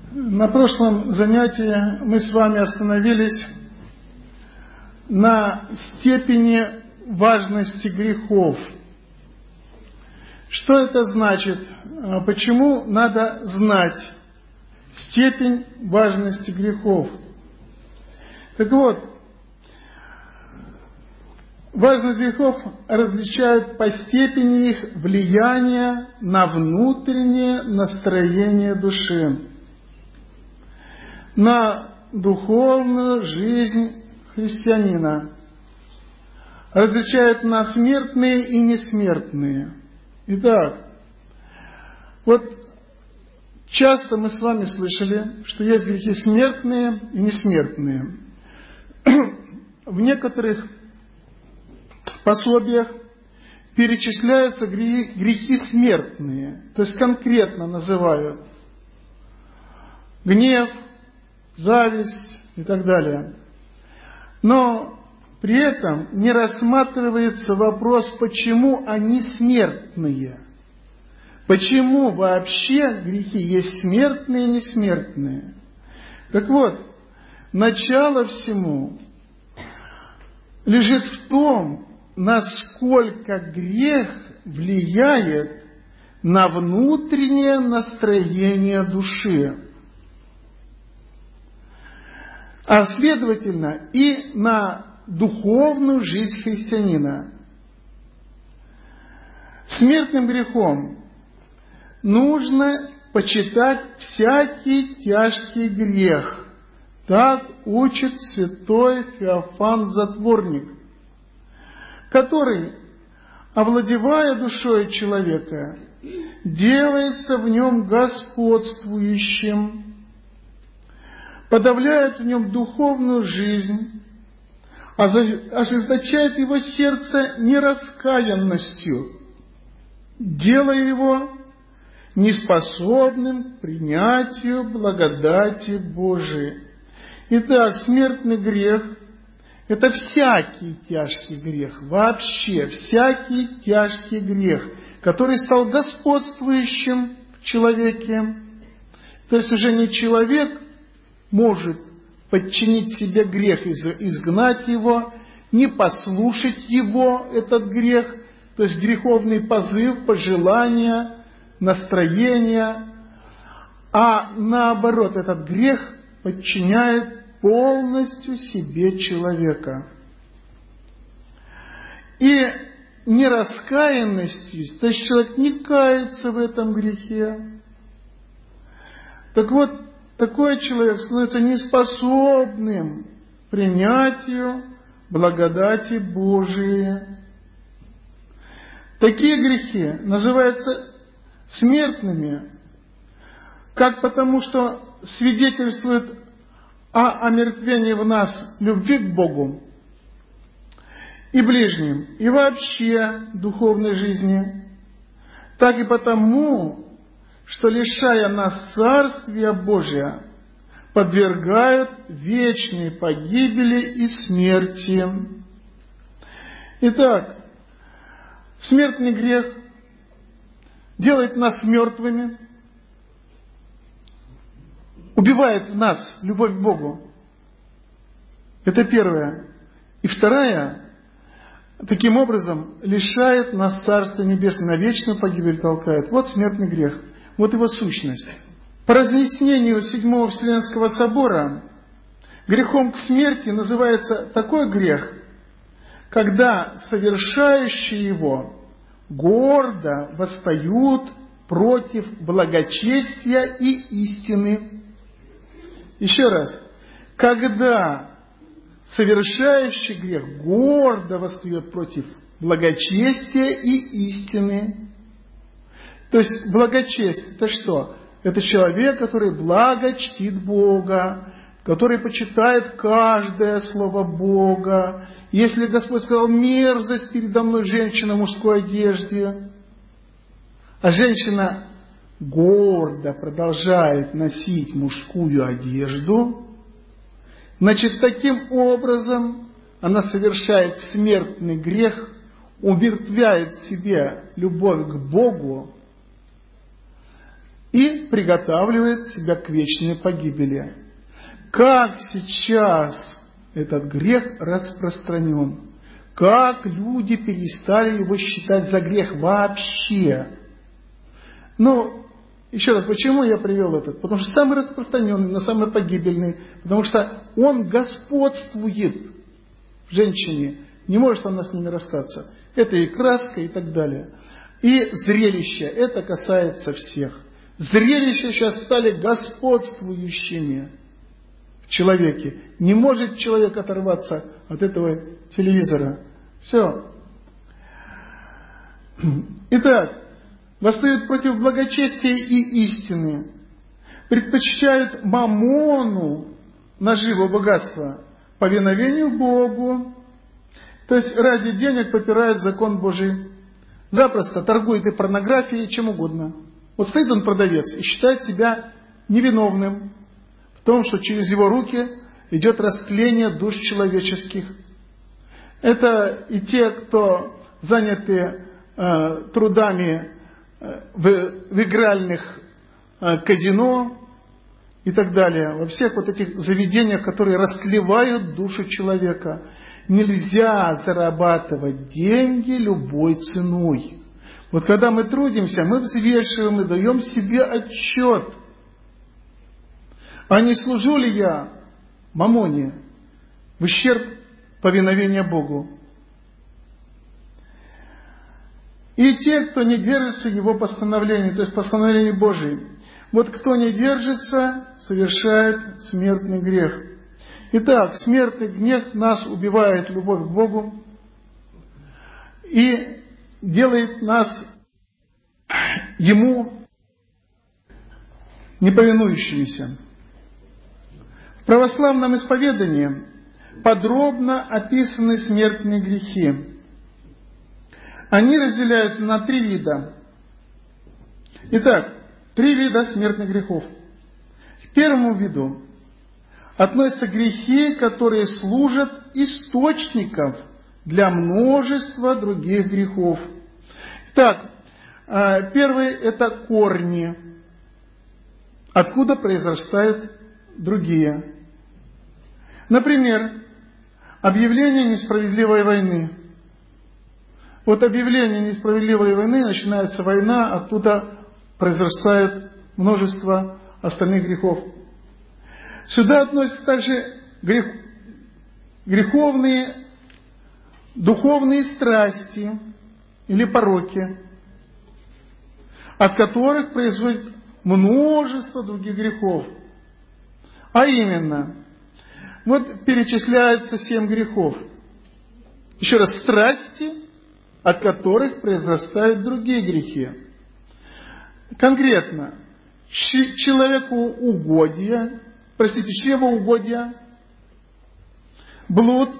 На прошлом занятии мы с вами остановились на степени важности грехов. Что это значит? Почему надо знать степень важности грехов? Так вот, важность грехов различают по степени их влияния на внутреннее настроение души, на духовную жизнь христианина, различают на смертные и несмертные. Итак, вот часто мы с вами слышали, что есть грехи смертные и несмертные. В некоторых пособиях перечисляются грехи смертные, то есть конкретно называют гнев, зависть и так далее. Но при этом не рассматривается вопрос, почему они смертные. Почему вообще грехи есть смертные и несмертные? Так вот, начало всему лежит в том, насколько грех влияет на внутреннее настроение души, а следовательно и на духовную жизнь христианина. Смертным грехом нужно почитать всякий тяжкий грех. Так учит святой Феофан Затворник, который, овладевая душой человека, делается в нем господствующим, подавляет в нем духовную жизнь, ожесточает его сердце нераскаянностью, делая его неспособным к принятию благодати Божией. Итак, смертный грех – это всякий тяжкий грех, вообще всякий тяжкий грех, который стал господствующим в человеке. То есть уже не человек может подчинить себе грех, изгнать его, не послушать его, этот грех, то есть греховный позыв, пожелания, настроение, а наоборот, этот грех подчиняет полностью себе человека. И нераскаянностью, то есть человек не кается в этом грехе. Так вот, такой человек становится неспособным к принятию благодати Божией. Такие грехи называются смертными, как потому что свидетельствуют о омертвении в нас любви к Богу и ближним, и вообще духовной жизни, так и потому, что, лишая нас Царствия Божия, подвергают вечной погибели и смерти. Итак, смертный грех делает нас мертвыми, убивает в нас любовь к Богу. Это первое. И вторая, таким образом, лишает нас Царства Небесного, на вечную погибель толкает. Вот смертный грех. Вот его сущность. По разъяснению Седьмого Вселенского собора, грехом к смерти называется такой грех, когда совершающие его гордо восстают против благочестия и истины. Еще раз. Когда совершающий грех гордо восстает против благочестия и истины. То есть благочестие – это что? Это человек, который благо чтит Бога, который почитает каждое слово Бога. Если Господь сказал: мерзость передо мной женщина в мужской одежде, а женщина гордо продолжает носить мужскую одежду, значит, таким образом она совершает смертный грех, умертвяет в себе любовь к Богу, и приготавливает себя к вечной погибели. Как сейчас этот грех распространен, как люди перестали его считать за грех вообще. Но, еще раз, почему я привел этот? Потому что самый распространенный, но самый погибельный, потому что он господствует в женщине, не может она с ними расстаться. Это и краска, и так далее. И зрелище, это касается всех. Зрелища сейчас стали господствующими в человеке. Не может человек оторваться от этого телевизора. Все. Итак, восстают против благочестия и истины, предпочитают мамону, наживу, богатства, повиновению Богу, то есть ради денег попирают закон Божий, запросто торгует и порнографией, чем угодно. Вот стоит он, продавец, и считает себя невиновным в том, что через его руки идет растление душ человеческих. Это и те, кто заняты трудами в игральных казино и так далее, во всех вот этих заведениях, которые растлевают душу человека. Нельзя зарабатывать деньги любой ценой. Вот когда мы трудимся, мы взвешиваем и даем себе отчет. А не служу ли я мамоне в ущерб повиновения Богу? И те, кто не держится его постановлений, то есть постановлений Божьих. Вот кто не держится, совершает смертный грех. Итак, смертный грех нас убивает любовь к Богу и делает нас Ему неповинующимися. В православном исповедании подробно описаны смертные грехи. Они разделяются на 3 вида. Итак, 3 вида смертных грехов. К первому виду относятся грехи, которые служат источником для множества других грехов. Итак, первый – это корни, откуда произрастают другие. Например, объявление несправедливой войны. Вот объявление несправедливой войны, начинается война, оттуда произрастает множество остальных грехов. Сюда относятся также греховные духовные страсти или пороки, от которых происходит множество других грехов. А именно, вот перечисляется 7 грехов. Еще раз, страсти, от которых произрастают другие грехи. Конкретно, чревоугодие, блуд,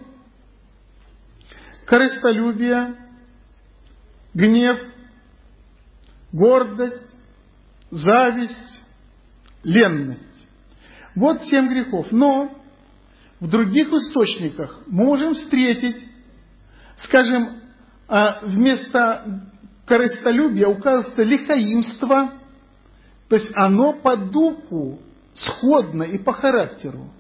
корыстолюбие, гнев, гордость, зависть, ленность. Вот 7 грехов. Но в других источниках мы можем встретить, скажем, вместо корыстолюбия указывается лихаимство, то есть оно по духу сходно и по характеру.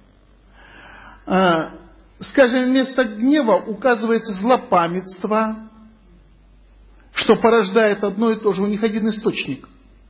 Скажем, вместо гнева указывается злопамятство, что порождает одно и то же, у них один источник.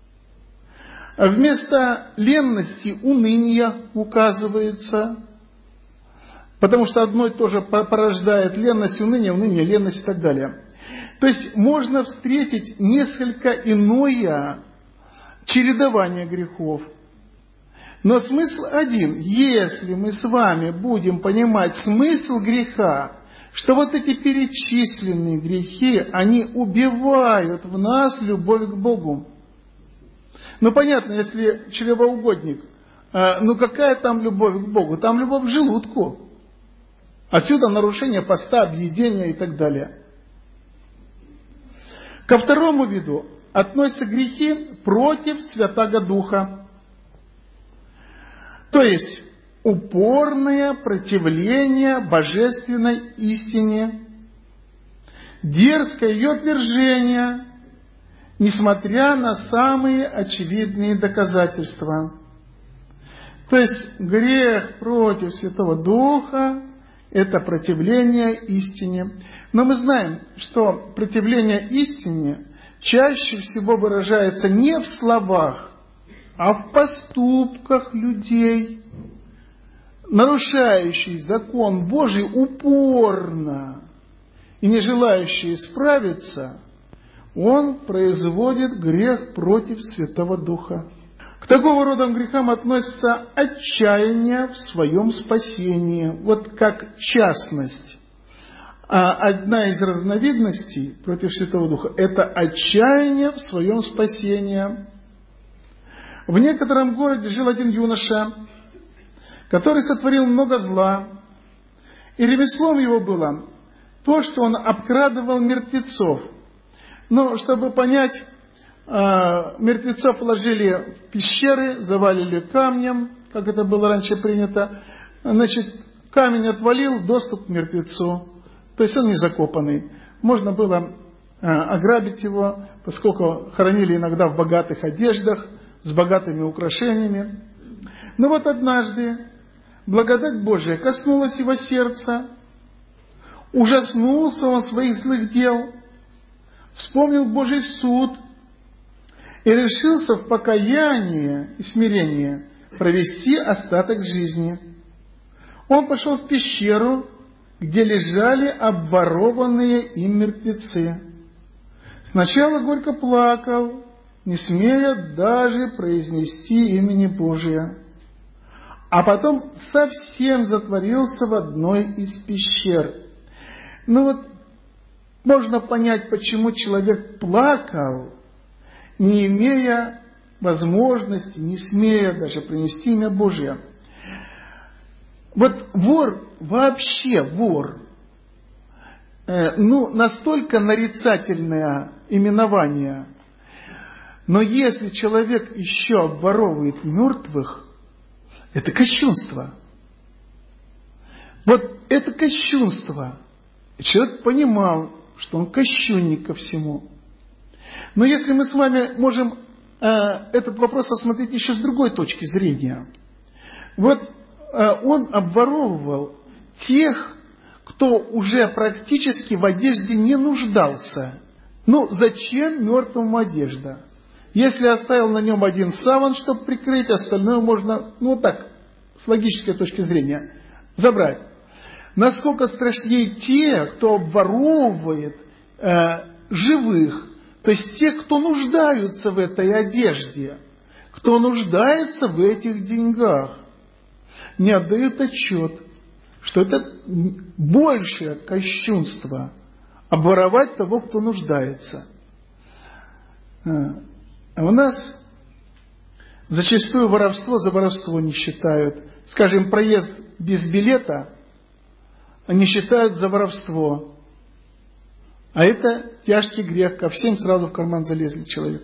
Вместо ленности уныние указывается, потому что одно и то же порождает ленность, уныние, ленность и так далее. То есть можно встретить несколько иное чередование грехов. Но смысл один. Если мы с вами будем понимать смысл греха, что вот эти перечисленные грехи, они убивают в нас любовь к Богу. Ну понятно, если чревоугодник, какая там любовь к Богу? Там любовь к желудку. Отсюда нарушение поста, объедения и так далее. Ко второму виду относятся грехи против Святаго Духа. То есть упорное противление божественной истине, дерзкое ее отвержение несмотря на самые очевидные доказательства. То есть грех против Святого Духа – это противление истине. Но мы знаем, что противление истине чаще всего выражается не в словах, а в поступках людей, нарушающих закон Божий упорно и не желающий исправиться, он производит грех против Святого Духа. К такого рода грехам относится отчаяние в своем спасении, вот как частность. А одна из разновидностей против Святого Духа – это отчаяние в своем спасении. В некотором городе жил один юноша, который сотворил много зла, и ремеслом его было то, что он обкрадывал мертвецов. Но чтобы понять, мертвецов ложили в пещеры, завалили камнем, как это было раньше принято. Значит, камень отвалил, доступ к мертвецу. То есть он не закопанный. Можно было ограбить его, поскольку хоронили иногда в богатых одеждах, с богатыми украшениями. Но вот однажды благодать Божия коснулась его сердца. Ужаснулся он своих злых дел, вспомнил Божий суд и решился в покаянии и смирении провести остаток жизни. Он пошел в пещеру, где лежали обворованные им мертвецы. Сначала горько плакал, не смея даже произнести имени Божия, а потом совсем затворился в одной из пещер. Ну вот, можно понять, почему человек плакал, не имея возможности, не смея даже принести имя Божие. Вот вор, вообще вор, настолько нарицательное именование, но если человек еще обворовывает мертвых, это кощунство. Вот это кощунство. И человек понимал, что он кощунник ко всему. Но если мы с вами можем этот вопрос рассмотреть еще с другой точки зрения. Вот он обворовывал тех, кто уже практически в одежде не нуждался. Ну, зачем мертвому одежда? Если оставил на нем один саван, чтобы прикрыть, остальное можно, с логической точки зрения, забрать. Насколько страшнее те, кто обворовывает живых, то есть те, кто нуждаются в этой одежде, кто нуждается в этих деньгах, не отдают отчет, что это большее кощунство обворовать того, кто нуждается. А у нас зачастую воровство за воровство не считают. Скажем, проезд без билета они считают за воровство. А это тяжкий грех, ко всем сразу в карман залезли человек.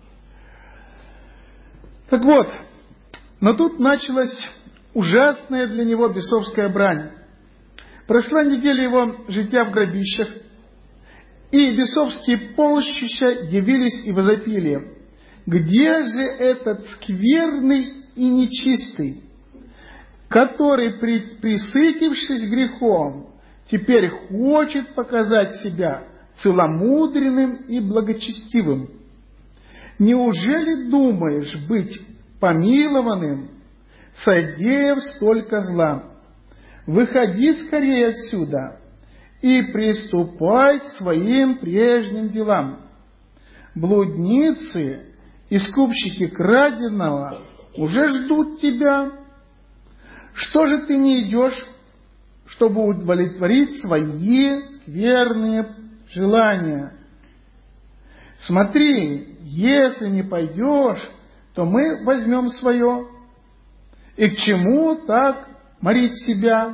Так вот, но тут началась ужасная для него бесовская брань. Прошла неделя его житья в гробищах, и бесовские полчища явились и возопили: «Где же этот скверный и нечистый, который, присытившись грехом, теперь хочет показать себя целомудренным и благочестивым? Неужели думаешь быть помилованным, содеяв столько зла? Выходи скорее отсюда и приступай к своим прежним делам. Блудницы и скупщики краденого уже ждут тебя. Что же ты не идешь, чтобы удовлетворить свои скверные желания? Смотри, если не пойдешь, то мы возьмем свое. И к чему так морить себя?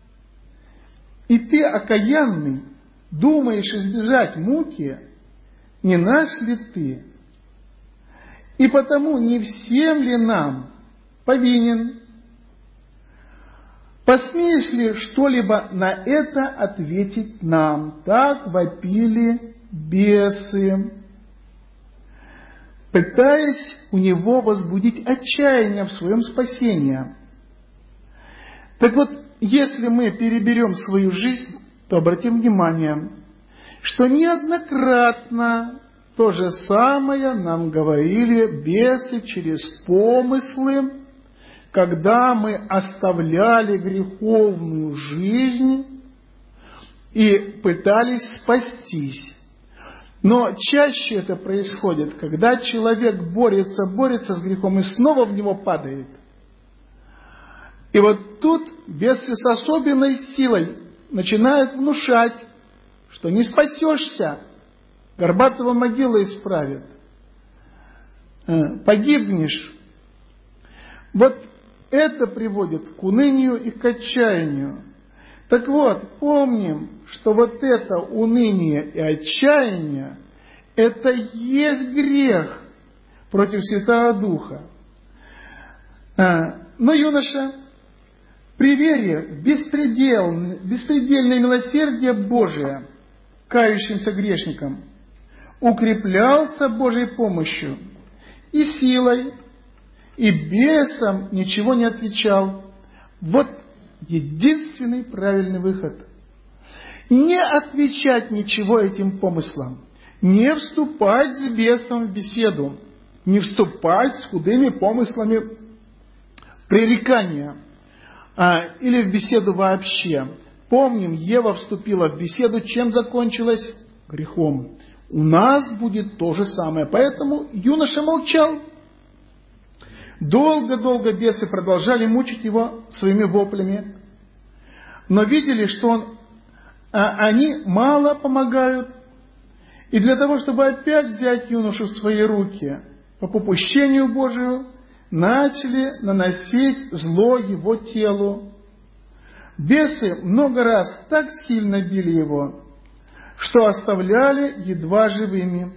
И ты, окаянный, думаешь избежать муки, не наш ли ты? И потому не всем ли нам повинен? Посмеешь ли что-либо на это ответить нам?» Так вопили бесы. пытаясь у него возбудить отчаяние в своем спасении. Так вот, если мы переберем свою жизнь, то обратим внимание, что неоднократно то же самое нам говорили бесы через помыслы, когда мы оставляли греховную жизнь и пытались спастись. Но чаще это происходит, когда человек борется с грехом и снова в него падает. И вот тут бесы с особенной силой начинают внушать, что не спасешься, Горбатого могила исправит, погибнешь. Вот это приводит к унынию и к отчаянию. Так вот, помним, что вот это уныние и отчаяние – это есть грех против Святого Духа. Но юноша, при вере в беспредельное милосердие Божие кающимся грешникам укреплялся Божьей помощью и силой, и бесам ничего не отвечал. Вот единственный правильный выход. Не отвечать ничего этим помыслам, не вступать с бесом в беседу, не вступать с худыми помыслами в пререкание или в беседу вообще. Помним, Ева вступила в беседу, чем закончилась? Грехом. У нас будет то же самое. Поэтому юноша молчал. Долго-долго бесы продолжали мучить его своими воплями, но видели, что они мало помогают. И для того, чтобы опять взять юношу в свои руки, по попущению Божию, начали наносить зло его телу. Бесы много раз так сильно били его, что оставляли едва живыми.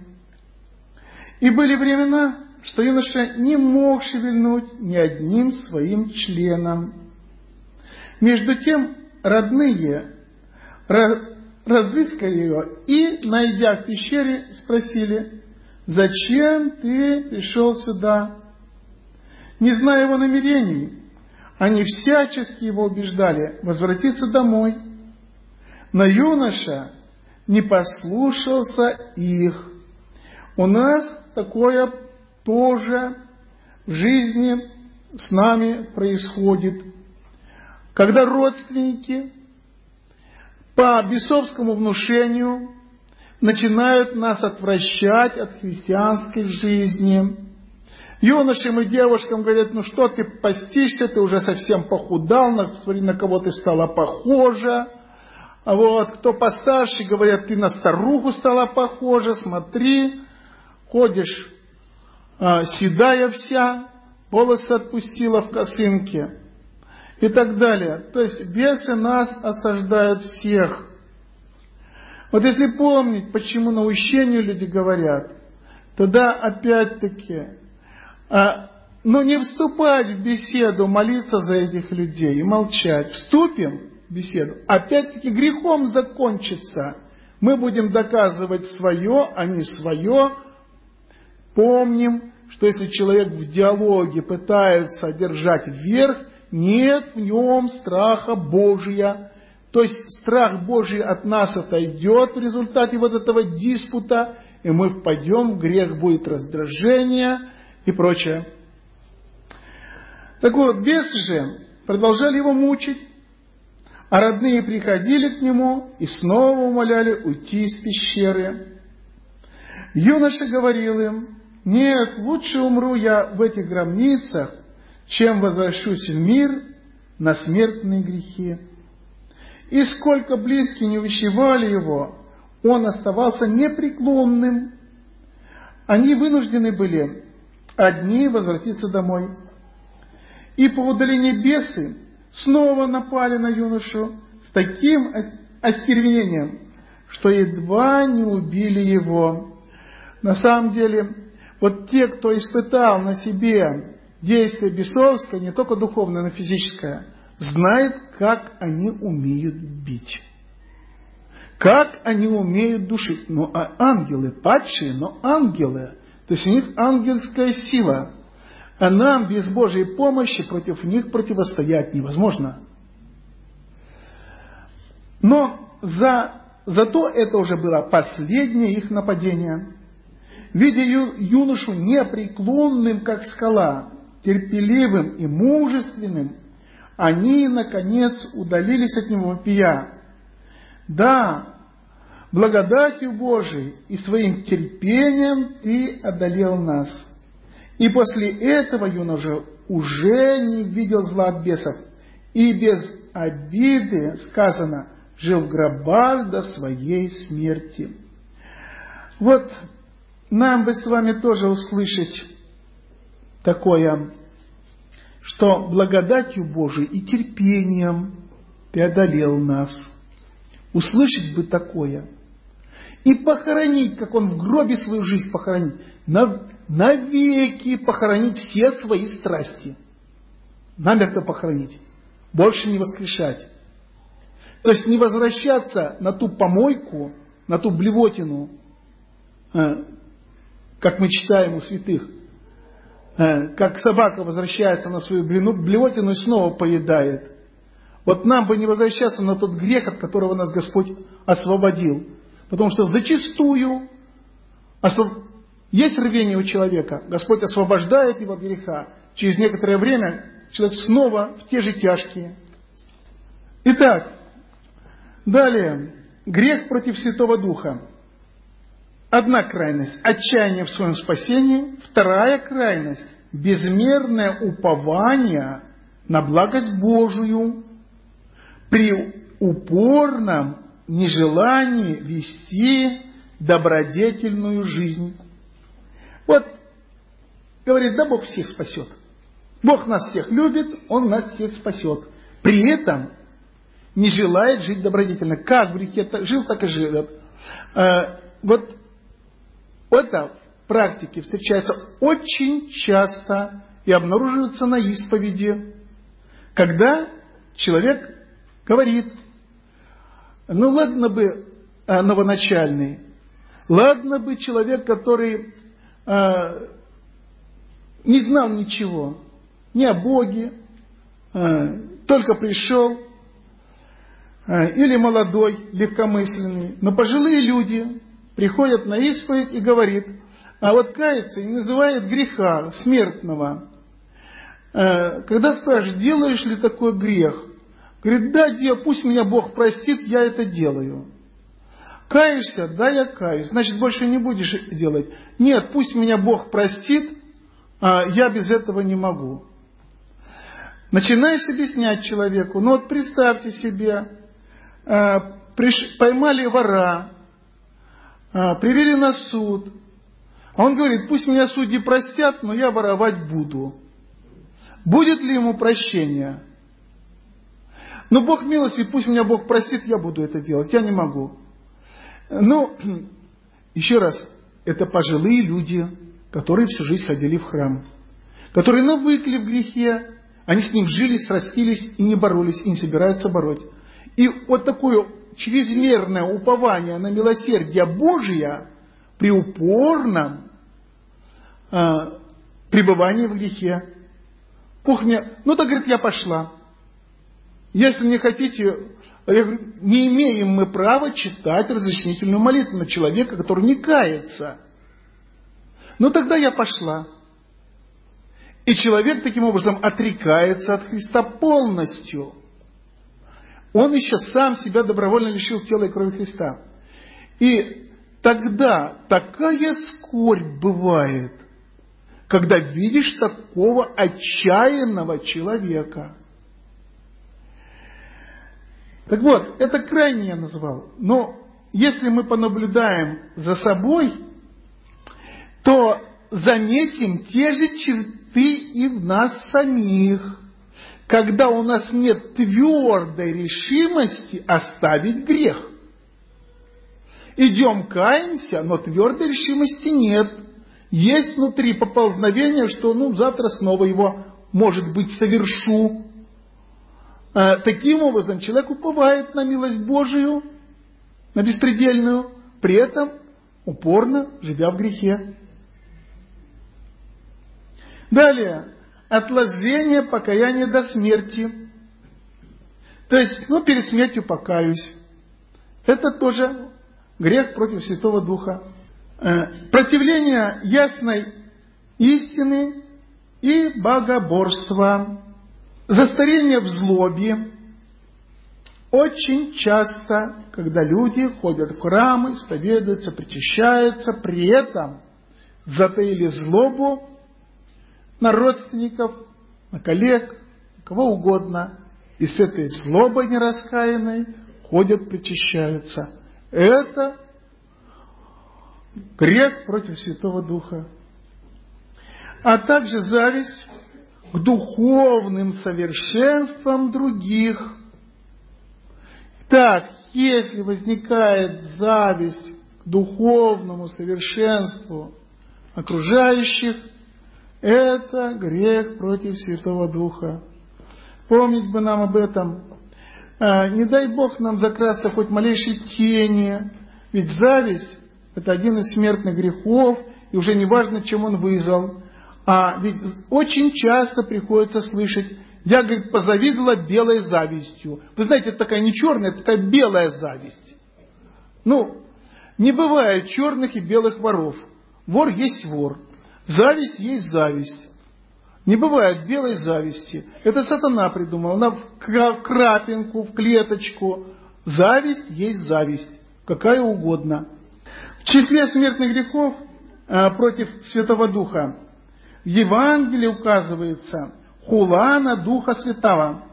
И были времена, что юноша не мог шевельнуть ни одним своим членом. Между тем родные разыскали его и, найдя в пещере, спросили: «Зачем ты пришел сюда?» Не зная его намерений, они всячески его убеждали возвратиться домой. Но юноша не послушался их. У нас такое тоже в жизни с нами происходит, когда родственники по бесовскому внушению начинают нас отвращать от христианской жизни. Юношам и девушкам говорят: ну что ты постишься, ты уже совсем похудал, смотри, на кого ты стала похожа. А вот кто постарше, говорят: ты на старуху стала похожа, смотри, ходишь седая вся, волосы отпустила в косынке и так далее. То есть бесы нас осаждают всех. Вот если помнить, почему наущению люди говорят, тогда опять-таки, не вступать в беседу, молиться за этих людей и молчать. Вступим в беседу, опять-таки грехом закончится. Мы будем доказывать свое, а не свое. Помним, что если человек в диалоге пытается одержать верх, нет в нем страха Божия. То есть страх Божий от нас отойдет в результате вот этого диспута, и мы впадем в грех, будет раздражение и прочее. Так вот, бесы же продолжали его мучить, а родные приходили к нему и снова умоляли уйти из пещеры. Юноша говорил им: «Нет, лучше умру я в этих гробницах, чем возвращусь в мир на смертные грехи». И сколько близкие не увещевали его, он оставался непреклонным. Они вынуждены были одни возвратиться домой. И по удалении бесы снова напали на юношу с таким остервенением, что едва не убили его. На самом деле, вот те, кто испытал на себе действие бесовское, не только духовное, но и физическое, знает, как они умеют бить. Как они умеют душить. Ангелы, падшие, но ангелы. То То есть у них ангельская сила. А нам без Божьей помощи против них противостоять невозможно. Но зато это уже было последнее их нападение. Видя юношу непреклонным, как скала, терпеливым и мужественным, они, наконец, удалились от него, вопия: «Да, благодатью Божией и своим терпением Ты одолел нас». И после этого юноша уже не видел зла от бесов, и без обиды, сказано, жил в гробах до своей смерти. Вот нам бы с вами тоже услышать такое, что благодатью Божией и терпением Ты одолел нас. Услышать бы такое. И похоронить, как он в гробе свою жизнь похоронит. Навеки похоронить все свои страсти. Намертво похоронить. Больше не воскрешать. То есть не возвращаться на ту помойку, на ту блевотину, как мы читаем у святых, как собака возвращается на свою блевотину и снова поедает. Вот нам бы не возвращаться на тот грех, от которого нас Господь освободил. Потому что зачастую есть рвение у человека, Господь освобождает его от греха. Через некоторое время человек снова в те же тяжкие. Итак, далее. Грех против Святого Духа. Одна крайность – отчаяние в своем спасении. Вторая крайность – безмерное упование на благость Божию при упорном нежелании вести добродетельную жизнь. Вот, говорит, да Бог всех спасет. Бог нас всех любит, Он нас всех спасет. При этом не желает жить добродетельно. Как в грехе жил, так и живет. Вот это в практике встречается очень часто и обнаруживается на исповеди, когда человек говорит: ну ладно бы новоначальный, ладно бы человек, который не знал ничего, ни о Боге, только пришел, или молодой, легкомысленный, но пожилые люди приходят на исповедь и говорит: а вот кается и называет греха смертного. Когда спрашивают: делаешь ли такой грех? Говорит: да, пусть меня Бог простит, я это делаю. Каешься? Да, я каюсь. Значит, больше не будешь делать. Нет, пусть меня Бог простит, я без этого не могу. Начинаешь объяснять человеку: ну вот представьте себе, поймали вора, привели на суд, а он говорит: пусть меня судьи простят, но я воровать буду. Будет ли ему прощение? Ну, Бог милостив, пусть меня Бог простит, я буду это делать, я не могу. Ну, еще раз, это пожилые люди, которые всю жизнь ходили в храм, которые навыкли в грехе, они с ним жили, срастились и не боролись, и не собираются бороть. И вот такое чрезмерное упование на милосердие Божие при упорном пребывании в грехе. Бог мне, ну так, говорит, я пошла. Если не хотите, я говорю, не имеем мы права читать разрешительную молитву на человека, который не кается. Ну тогда я пошла. И человек таким образом отрекается от Христа полностью. Он еще сам себя добровольно лишил тела и крови Христа. И тогда такая скорбь бывает, когда видишь такого отчаянного человека. Так вот, это крайне я назвал. Но если мы понаблюдаем за собой, то заметим те же черты и в нас самих, когда у нас нет твердой решимости оставить грех. Идем, каемся, но твердой решимости нет. Есть внутри поползновение, что завтра снова его, может быть, совершу. Таким образом, человек уповает на милость Божию, на беспредельную, при этом упорно живя в грехе. Далее, отложение покаяния до смерти. То есть, перед смертью покаюсь. Это тоже грех против Святого Духа. Противление ясной истины и богоборства. Застарение в злобе. Очень часто, когда люди ходят в храмы, исповедуются, причащаются, при этом затаили злобу на родственников, на коллег, на кого угодно, и с этой злобой нераскаянной ходят, причащаются. Это грех против Святого Духа. А также зависть к духовным совершенствам других. Так, если возникает зависть к духовному совершенству окружающих, это грех против Святого Духа. Помнить бы нам об этом. Не дай Бог нам закрасться хоть малейшей тени, ведь зависть – это один из смертных грехов, и уже не важно, чем он вызвал. А ведь очень часто приходится слышать: я, говорит, позавидовала белой завистью. Вы знаете, это такая не черная, это такая белая зависть. Не бывает черных и белых воров. Вор есть вор. Зависть есть зависть. Не бывает белой зависти. Это сатана придумал. Она в крапинку, в клеточку. Зависть есть зависть. Какая угодно. В числе смертных грехов против Святого Духа в Евангелии указывается хула на Духа Святого.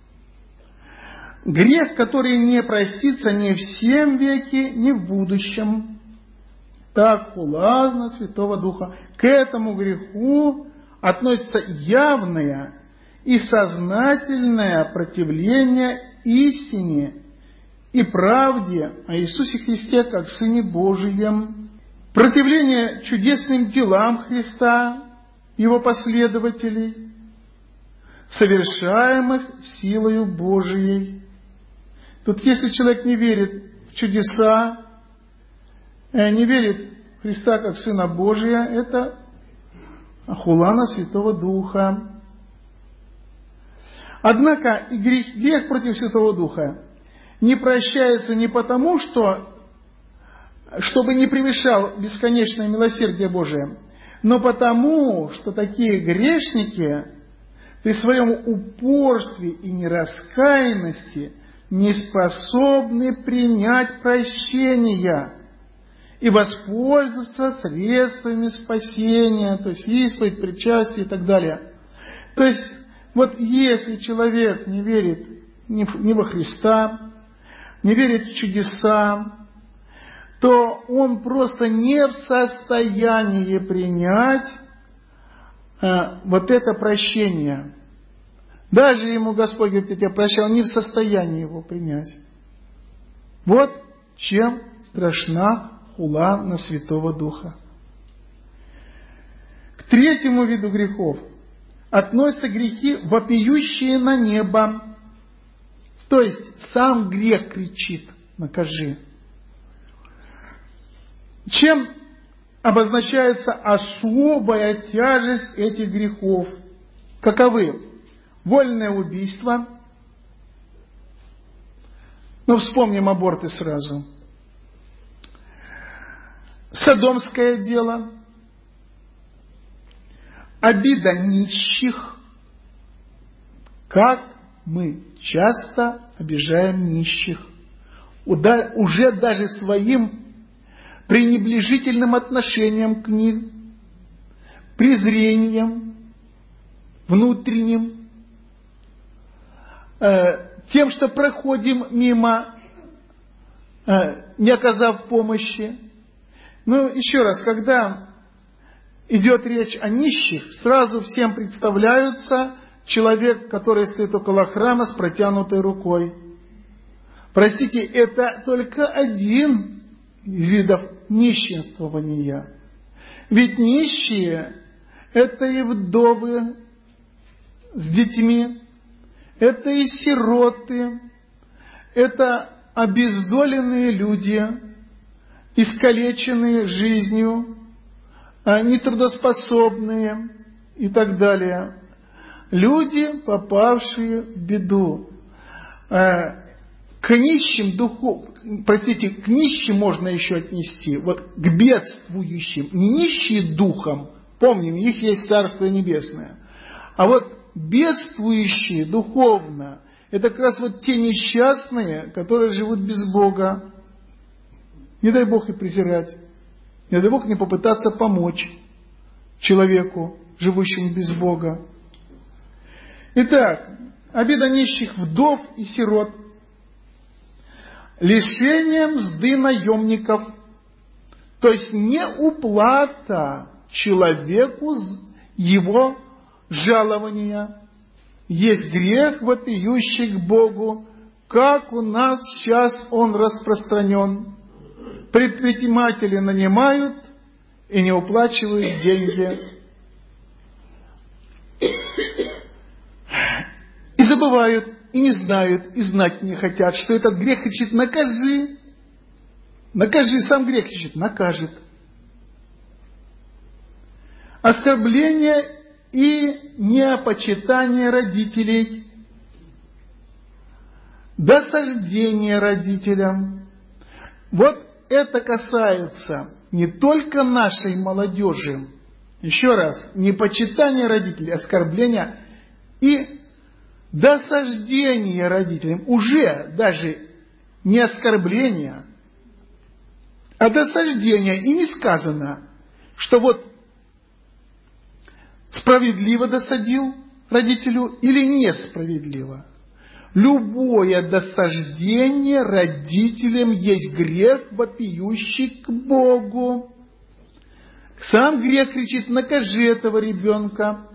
Грех, который не простится ни в сем веке, ни в будущем. Так, хула на Святого Духа. К этому греху относится явное и сознательное противление истине и правде о Иисусе Христе как Сыне Божием. Противление чудесным делам Христа, Его последователей, совершаемых силою Божией. Тут если человек не верит в чудеса, не верит в Христа как Сына Божия, это хула на Святого Духа. Однако и грех против Святого Духа не прощается не потому, чтобы не превышал бесконечное милосердие Божие, но потому, что такие грешники при своем упорстве и нераскаянности не способны принять прощения и воспользоваться средствами спасения, то есть исповедь, причастие и так далее. То есть, если человек не верит ни во Христа, не верит в чудеса, то он просто не в состоянии принять это прощение. Даже ему Господь говорит: я тебя прощал, он не в состоянии его принять. Вот чем страшна хула на Святого Духа. К третьему виду грехов относятся грехи, вопиющие на небо. То есть сам грех кричит: накажи. Чем обозначается особая тяжесть этих грехов? Каковы? Вольное убийство. Вспомним аборты сразу. Содомское дело. Обида нищих. Как мы часто обижаем нищих. Уже даже своим пренебрежительным отношением к ним, презрением внутренним, тем, что проходим мимо, не оказав помощи. Еще раз, когда идет речь о нищих, сразу всем представляется человек, который стоит около храма с протянутой рукой. Простите, это только один из видов нищенствования. Ведь нищие – это и вдовы с детьми, это и сироты, это обездоленные люди, искалеченные жизнью, нетрудоспособные, и так далее. Люди, попавшие в беду. К нищим к нищим можно еще отнести, вот к бедствующим, не нищие духом, помним, их есть Царство Небесное, а вот бедствующие духовно, это как раз вот те несчастные, которые живут без Бога. Не дай Бог и презирать, не дай Бог не попытаться помочь человеку, живущему без Бога. Итак, обида нищих вдов и сирот, лишение мзды наемников, то есть неуплата человеку его жалования, есть грех, вопиющий к Богу, как у нас сейчас он распространен. Предприниматели нанимают и не уплачивают деньги. И забывают, и не знают, и знать не хотят, что этот грех кричит: накажи. Накажи, сам грех кричит: накажет. Оскорбление и неопочитание родителей. Досаждение родителям. Вот это касается не только нашей молодежи. Еще раз, непочитание родителей, оскорбление и досаждение родителям. Уже даже не оскорбление, а досаждение. И не сказано, что вот справедливо досадил родителю или несправедливо. Любое досаждение родителям есть грех, вопиющий к Богу. Сам грех кричит: накажи этого ребенка.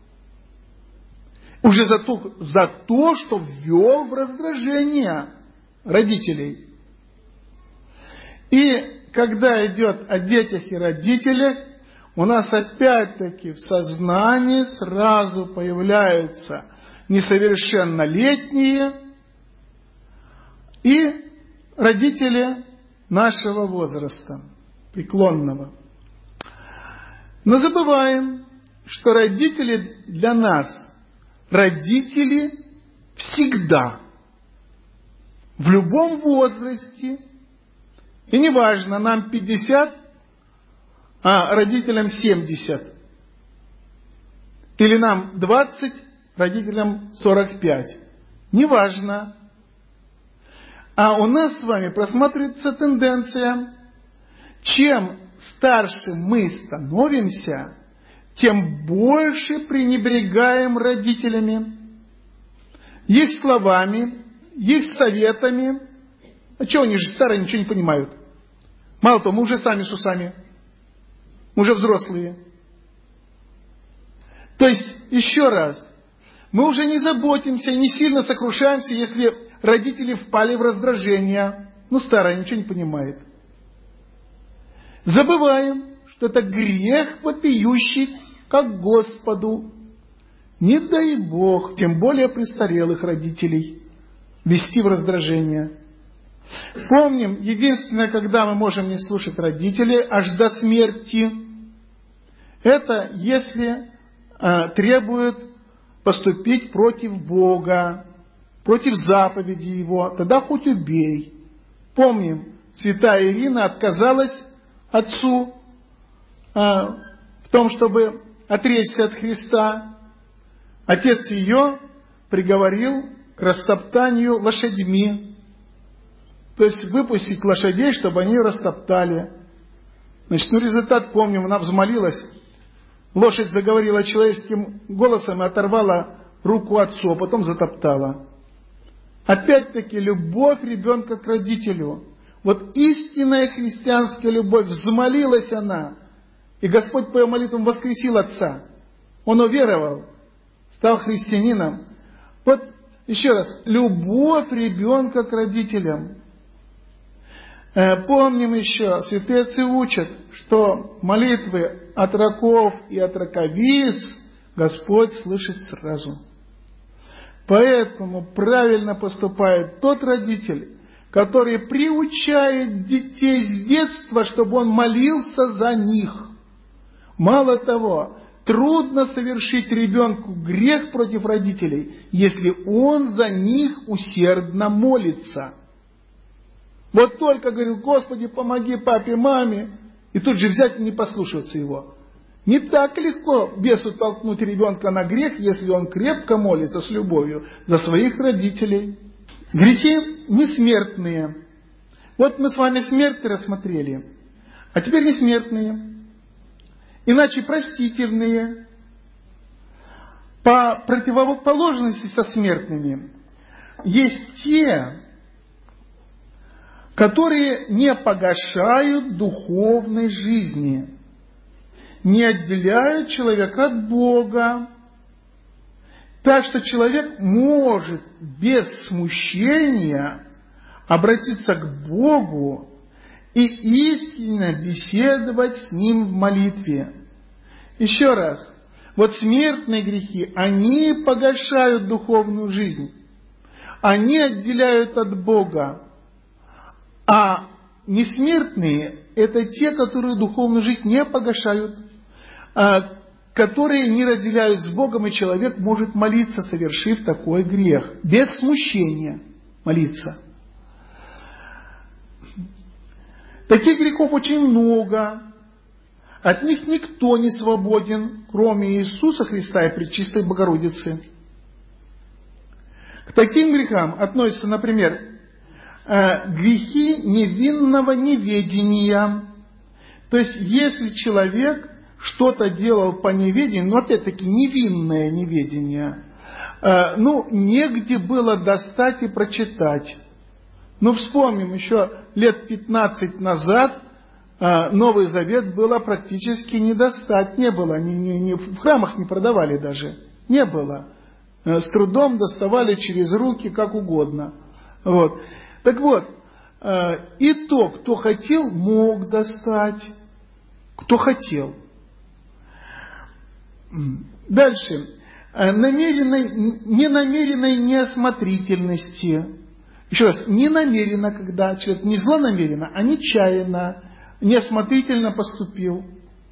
Уже за то, что ввел в раздражение родителей. И когда идет о детях и родителях, у нас опять-таки в сознании сразу появляются несовершеннолетние и родители нашего возраста, преклонного. Но забываем, что родители для нас, родители всегда, в любом возрасте, и неважно, нам 50, а родителям 70, или нам 20, родителям 45, неважно. А у нас с вами просматривается тенденция, чем старше мы становимся, тем больше пренебрегаем родителями, их словами, их советами. А чего они же старые, ничего не понимают? Мало того, мы уже сами с усами, мы уже взрослые. То есть, еще раз, мы уже не заботимся и не сильно сокрушаемся, если родители впали в раздражение. Ну, старая ничего не понимает. Забываем, что это грех, вопиющий как Господу. Не дай Бог, тем более престарелых родителей, ввести в раздражение. Помним, единственное, когда мы можем не слушать родителей аж до смерти, это если требует поступить против Бога, против заповеди Его, тогда хоть убей. Помним, святая Ирина отказалась отцу в том, чтобы отречься от Христа. Отец ее приговорил к растоптанию лошадьми. То есть выпустить лошадей, чтобы они ее растоптали. Значит, результат помним, она взмолилась. Лошадь заговорила человеческим голосом и оторвала руку отцу, а потом затоптала. Опять-таки, любовь ребенка к родителю. Вот истинная христианская любовь. Взмолилась она. И Господь по ее молитвам воскресил отца. Он уверовал, стал христианином. Вот еще раз. Любовь ребенка к родителям. Помним еще, святые отцы учат, что молитвы от раков и от раковиц Господь слышит сразу. Поэтому правильно поступает тот родитель, который приучает детей с детства, чтобы он молился за них. Мало того, трудно совершить ребенку грех против родителей, если он за них усердно молится. Вот только говорил: Господи, помоги папе, маме, и тут же взять и не послушаться его. Не так легко бесу толкнуть ребенка на грех, если он крепко молится с любовью за своих родителей. Грехи несмертные. Вот мы с вами смертные рассмотрели, а теперь несмертные. Иначе простительные. По противоположности со смертными есть те, которые не погашают духовной жизни, не отделяют человека от Бога, так что человек может без смущения обратиться к Богу и искренне беседовать с Ним в молитве. Еще раз, вот смертные грехи, они погашают духовную жизнь, они отделяют от Бога, а несмертные – это те, которые духовную жизнь не погашают, которые не разделяют с Богом, и человек может молиться, совершив такой грех, без смущения молиться. Таких грехов очень много. От них никто не свободен, кроме Иисуса Христа и Пречистой Богородицы. К таким грехам относятся, например, грехи невинного неведения. То есть, если человек что-то делал по неведению, но опять-таки невинное неведение, негде было достать и прочитать. Вспомним, еще лет 15 назад Новый Завет было практически не достать, не было, в храмах не продавали даже, не было. С трудом доставали через руки, как угодно. Вот. Так вот, и то, кто хотел, мог достать, кто хотел. Дальше. Ненамеренной неосмотрительности. Еще раз, не намеренно, когда человек не злонамеренно, а нечаянно, неосмотрительно поступил.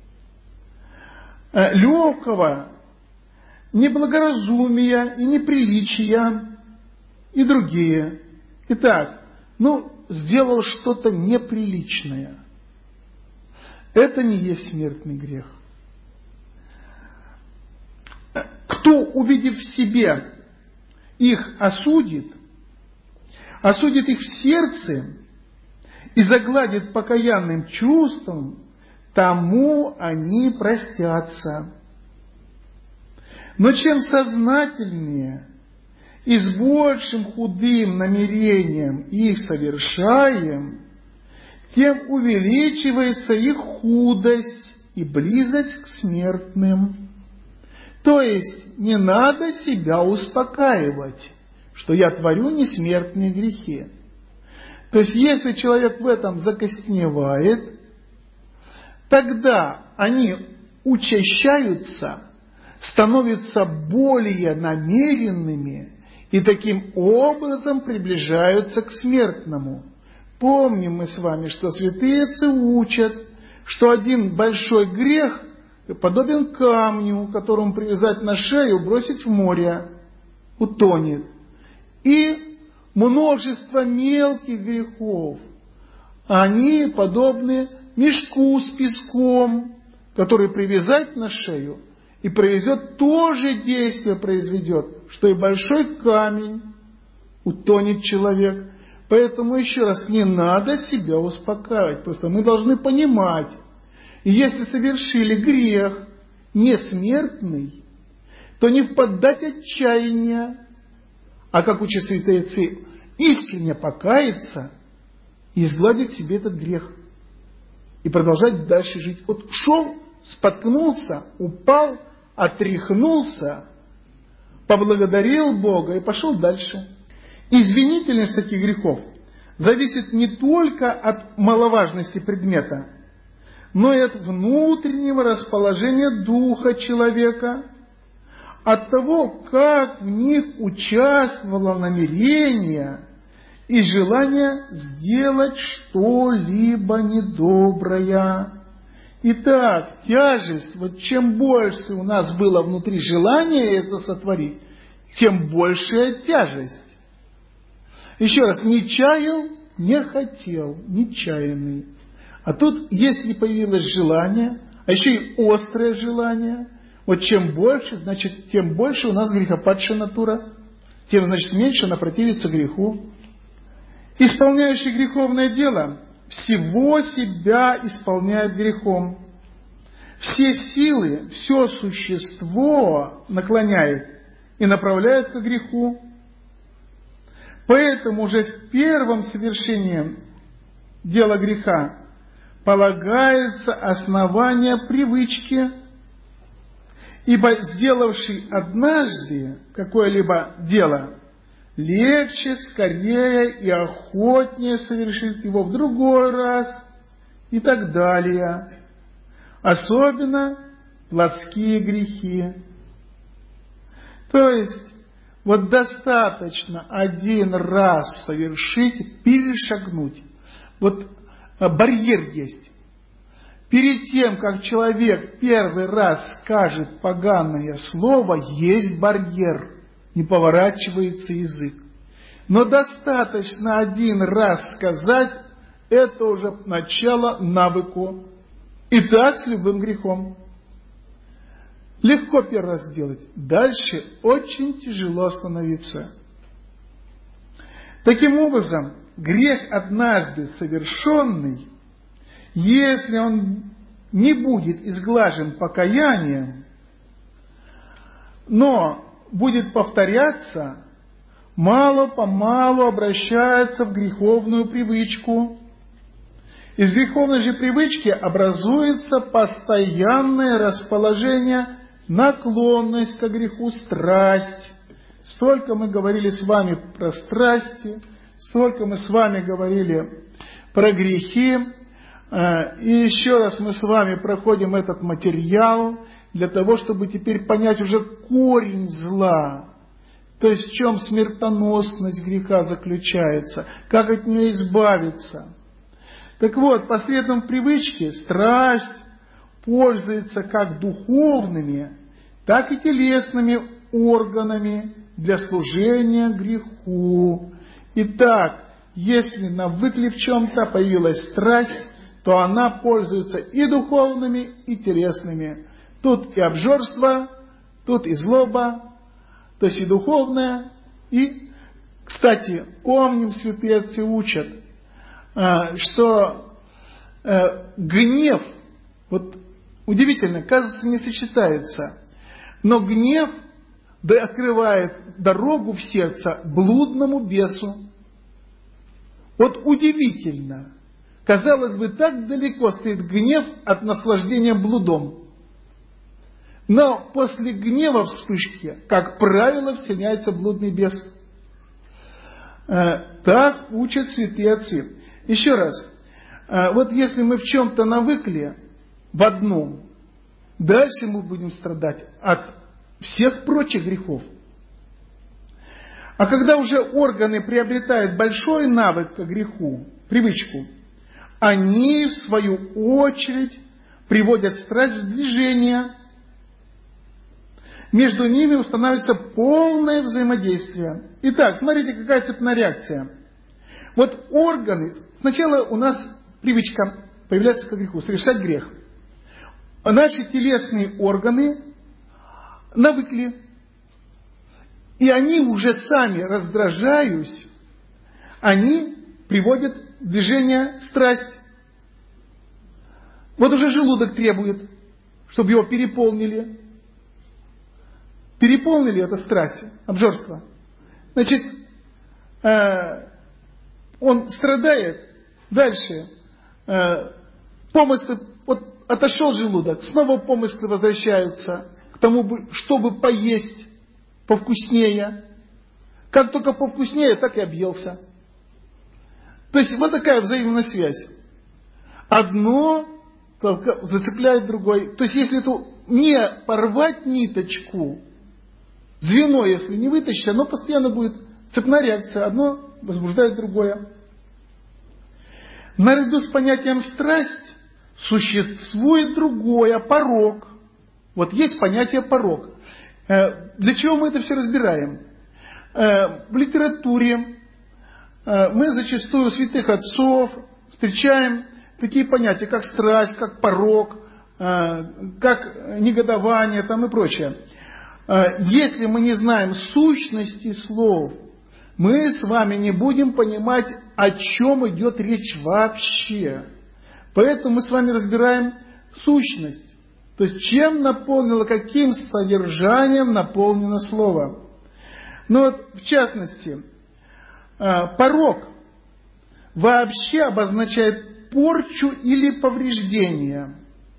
Легкого, неблагоразумия и неприличия и другие. Итак, сделал что-то неприличное. Это не есть смертный грех. Кто, увидев в себе, их осудит их в сердце и загладит покаянным чувством, тому они простятся. Но чем сознательнее и с большим худым намерением их совершаем, тем увеличивается их худость и близость к смертным. То есть не надо себя успокаивать, что я творю несмертные грехи. То есть если человек в этом закосневает, тогда они учащаются, становятся более намеренными и таким образом приближаются к смертному. Помним мы с вами, что святые отцы учат, что один большой грех подобен камню, которому привязать на шею, бросить в море, утонет. И множество мелких грехов, они подобны мешку с песком, который привязать на шею и произведет то же действие, произведет, что и большой камень, утонет человек. Поэтому еще раз, не надо себя успокаивать, просто мы должны понимать, и если совершили грех несмертный, то не впадать в отчаяние, а как учат святые отцы, искренне покаяться и изгладить себе этот грех. И продолжать дальше жить. Вот шел, споткнулся, упал, отряхнулся, поблагодарил Бога и пошел дальше. Извинительность таких грехов зависит не только от маловажности предмета, но и от внутреннего расположения духа человека, от того, как в них участвовало намерение и желание сделать что-либо недоброе, Итак, тяжесть, вот чем больше у нас было внутри желания это сотворить, тем большая тяжесть. Еще раз, не чаял, не хотел, нечаянный. А тут, если появилось желание, а еще и острое желание, вот чем больше, значит, тем больше у нас грехопадшая натура, тем, значит, меньше она противится греху. Исполняющий греховное дело всего себя исполняет грехом. Все силы, все существо наклоняет и направляет к греху. Поэтому уже в первом совершении дела греха полагается основание привычки, ибо сделавший однажды какое-либо дело, легче, скорее и охотнее совершит его в другой раз и так далее. Особенно плотские грехи. То есть, вот достаточно один раз совершить, перешагнуть. Вот барьер есть. Перед тем, как человек первый раз скажет поганое слово, есть барьер. Не поворачивается язык. Но достаточно один раз сказать, это уже начало навыку. И так с любым грехом. Легко первый раз сделать. Дальше очень тяжело остановиться. Таким образом, грех однажды совершенный, если он не будет изглажен покаянием, но будет повторяться, мало-помалу обращается в греховную привычку. Из греховной же привычки образуется постоянное расположение, наклонность к греху, страсть. Столько мы говорили с вами про страсти, столько мы с вами говорили про грехи. И еще раз мы с вами проходим этот материал для того, чтобы теперь понять уже корень зла. То есть в чем смертоносность греха заключается, как от нее избавиться. Так вот, посредством привычки страсть пользуется как духовными, так и телесными органами для служения греху. Итак, если навыкли в чем-то, появилась страсть, то она пользуется и духовными, и телесными. Тут и обжорство, тут и злоба, то есть и духовное, и, кстати, помним, святые отцы учат, что гнев, вот удивительно, кажется, не сочетается, но гнев открывает дорогу в сердце блудному бесу. Вот удивительно. Казалось бы, так далеко стоит гнев от наслаждения блудом. Но после гнева вспышки, как правило, вселяется блудный бес. Так учат святые отцы. Еще раз. Вот если мы в чем-то навыкли, в одном, дальше мы будем страдать от всех прочих грехов. А когда уже органы приобретают большой навык к греху, привычку, они, в свою очередь, приводят страсть в движение. Между ними устанавливается полное взаимодействие. Итак, смотрите, какая цепная реакция. Вот органы, сначала у нас привычка появляется к греху, совершать грех. А наши телесные органы навыкли. И они уже сами, раздражаясь, они приводят в движение страсть. Вот уже желудок требует, чтобы его переполнили. Переполнили это страсть, обжорство. Значит, он страдает. Дальше. Помыслы, вот отошел желудок, снова помыслы возвращаются к тому, чтобы поесть повкуснее. Как только повкуснее, так и объелся. То есть вот такая взаимная связь. Одно зацепляет другое. То есть если эту не порвать ниточку, звено, если не вытащить, оно постоянно будет цепная реакция. Одно возбуждает другое. Наряду с понятием страсть Существует другое, порок. Вот есть понятие порок. Для чего мы это все разбираем? В литературе мы зачастую у святых отцов встречаем такие понятия, как страсть, как порок, как негодование там и прочее. Если мы не знаем сущности слов, мы с вами не будем понимать, о чем идет речь вообще. Поэтому мы с вами разбираем сущность. То есть, чем наполнено, каким содержанием наполнено слово. Ну вот, в частности, порок вообще обозначает порчу или повреждение.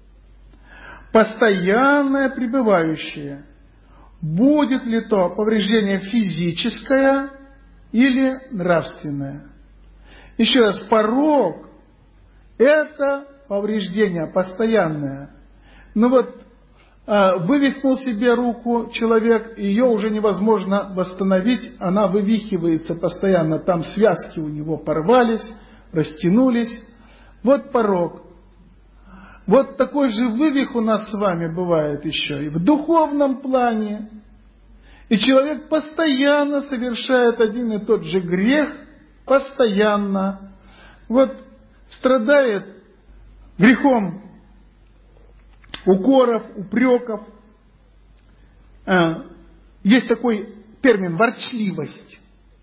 Постоянное, пребывающее. Будет ли то повреждение физическое или нравственное. Еще раз, порок – это повреждение постоянное. Ну вот, вывихнул себе руку человек, ее уже невозможно восстановить, она вывихивается постоянно, там связки у него порвались, растянулись. Вот порок. Вот такой же вывих у нас с вами бывает еще и в духовном плане. И человек постоянно совершает один и тот же грех, постоянно. Вот страдает грехом укоров, упреков. Есть такой термин ворчливость.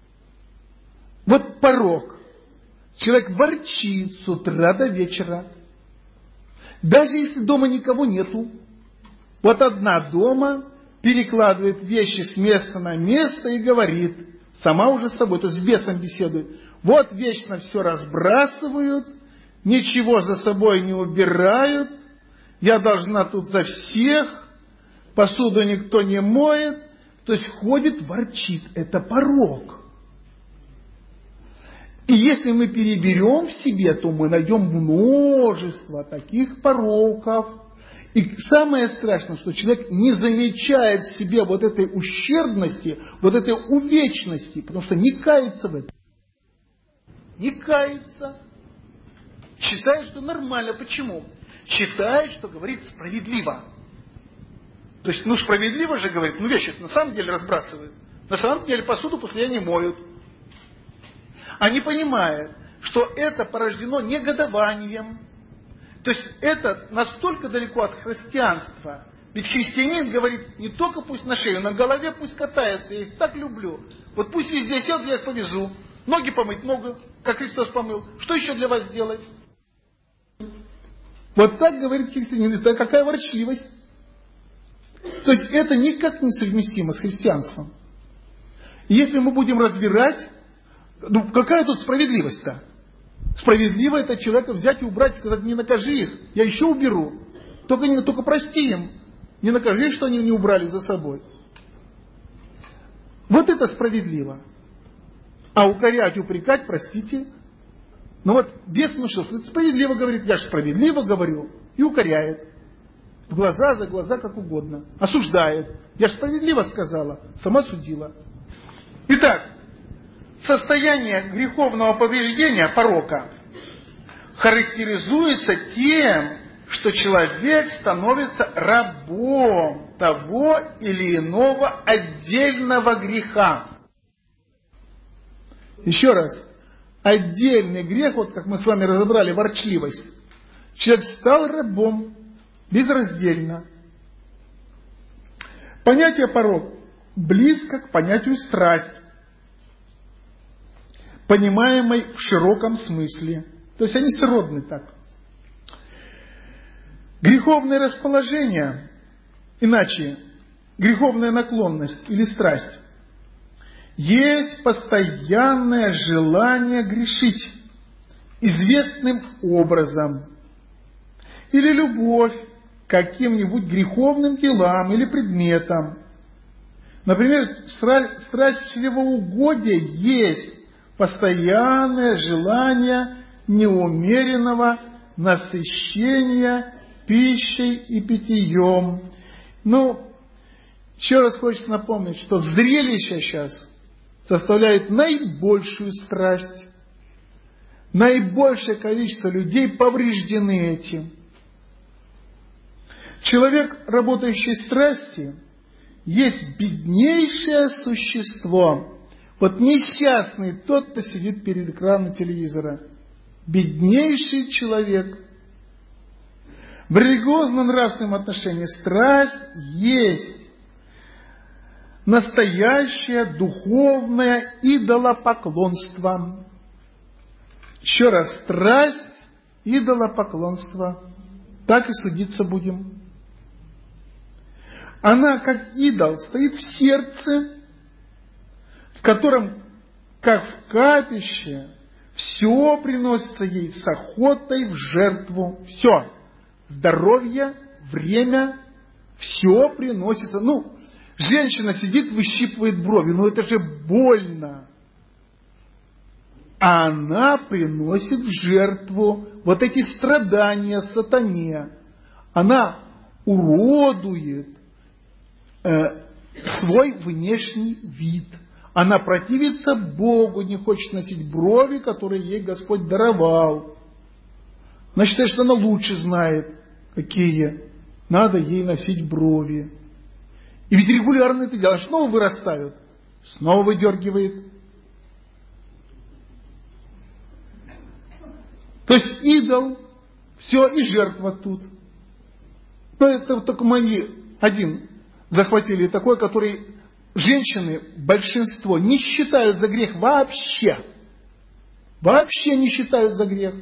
Вот порок. Человек ворчит с утра до вечера. Даже если дома никого нету. Вот одна дома перекладывает вещи с места на место и говорит, сама уже с собой, то есть с бесом беседует. Вот вечно все разбрасывают, ничего за собой не убирают, я должна тут за всех, посуду никто не моет. То есть ходит, ворчит. Это порок. И если мы переберем в себе, то мы найдем множество таких пороков. И самое страшное, что человек не замечает в себе вот этой ущербности, вот этой увечности, потому что не кается в этом. Не кается. Считает, что нормально. Почему? Считает, что говорит справедливо. То есть, справедливо же говорит, вещи на самом деле разбрасывают. На самом деле посуду после не моют. А не понимает, что это порождено негодованием. То есть, это настолько далеко от христианства. Ведь христианин говорит, не только пусть на шею, на голове пусть катается, я их так люблю. Вот пусть везде сел, я их повезу. Ноги помыть могу, как Христос помыл. Что еще для вас сделать? Вот так говорит христианин. Это какая ворчливость. То есть это никак не совместимо с христианством. И если мы будем разбирать, какая тут справедливость-то? Справедливо это человека взять и убрать, сказать, не накажи их, я еще уберу. Только прости им. Не накажи их, что они не убрали за собой. Вот это справедливо. А укорять, упрекать, простите. Без смысла. Это справедливо говорит, я же справедливо говорю. И укоряет. В глаза, за глаза, как угодно. Осуждает. Я же справедливо сказала, сама судила. Итак, состояние греховного повреждения, порока, характеризуется тем, что человек становится рабом того или иного отдельного греха. Еще раз. Отдельный грех, вот как мы с вами разобрали, ворчливость. Человек стал рабом безраздельно. Понятие порок близко к понятию страсть, понимаемой в широком смысле. То есть они сродны так. Греховное расположение, иначе греховная наклонность или страсть, есть постоянное желание грешить известным образом. Или любовь к каким-нибудь греховным делам или предметам. Например, страсть в чревоугодие есть постоянное желание неумеренного насыщения пищей и питьем. Еще раз хочется напомнить, что зрелище сейчас составляет наибольшую страсть. Наибольшее количество людей повреждены этим. Человек, работающий в страсти, есть беднейшее существо. Вот несчастный тот, кто сидит перед экраном телевизора. Беднейший человек. В религиозно-нравственном отношении страсть есть настоящее духовное идолопоклонство. Еще раз, страсть, идолопоклонство. Так и судиться будем. Она, как идол, стоит в сердце, в котором, как в капище, все приносится ей с охотой в жертву. Все. Здоровье, время, все приносится. Женщина сидит, выщипывает брови. Это же больно. А она приносит в жертву вот эти страдания сатане. Она уродует свой внешний вид. Она противится Богу, не хочет носить брови, которые ей Господь даровал. Она считает, что она лучше знает, какие надо ей носить брови. И ведь регулярно это делает. Снова вырастают, снова выдергивает. То есть идол, все, и жертва тут. Но это только мы один захватили такой, который женщины, большинство, не считают за грех вообще. Вообще не считают за грех.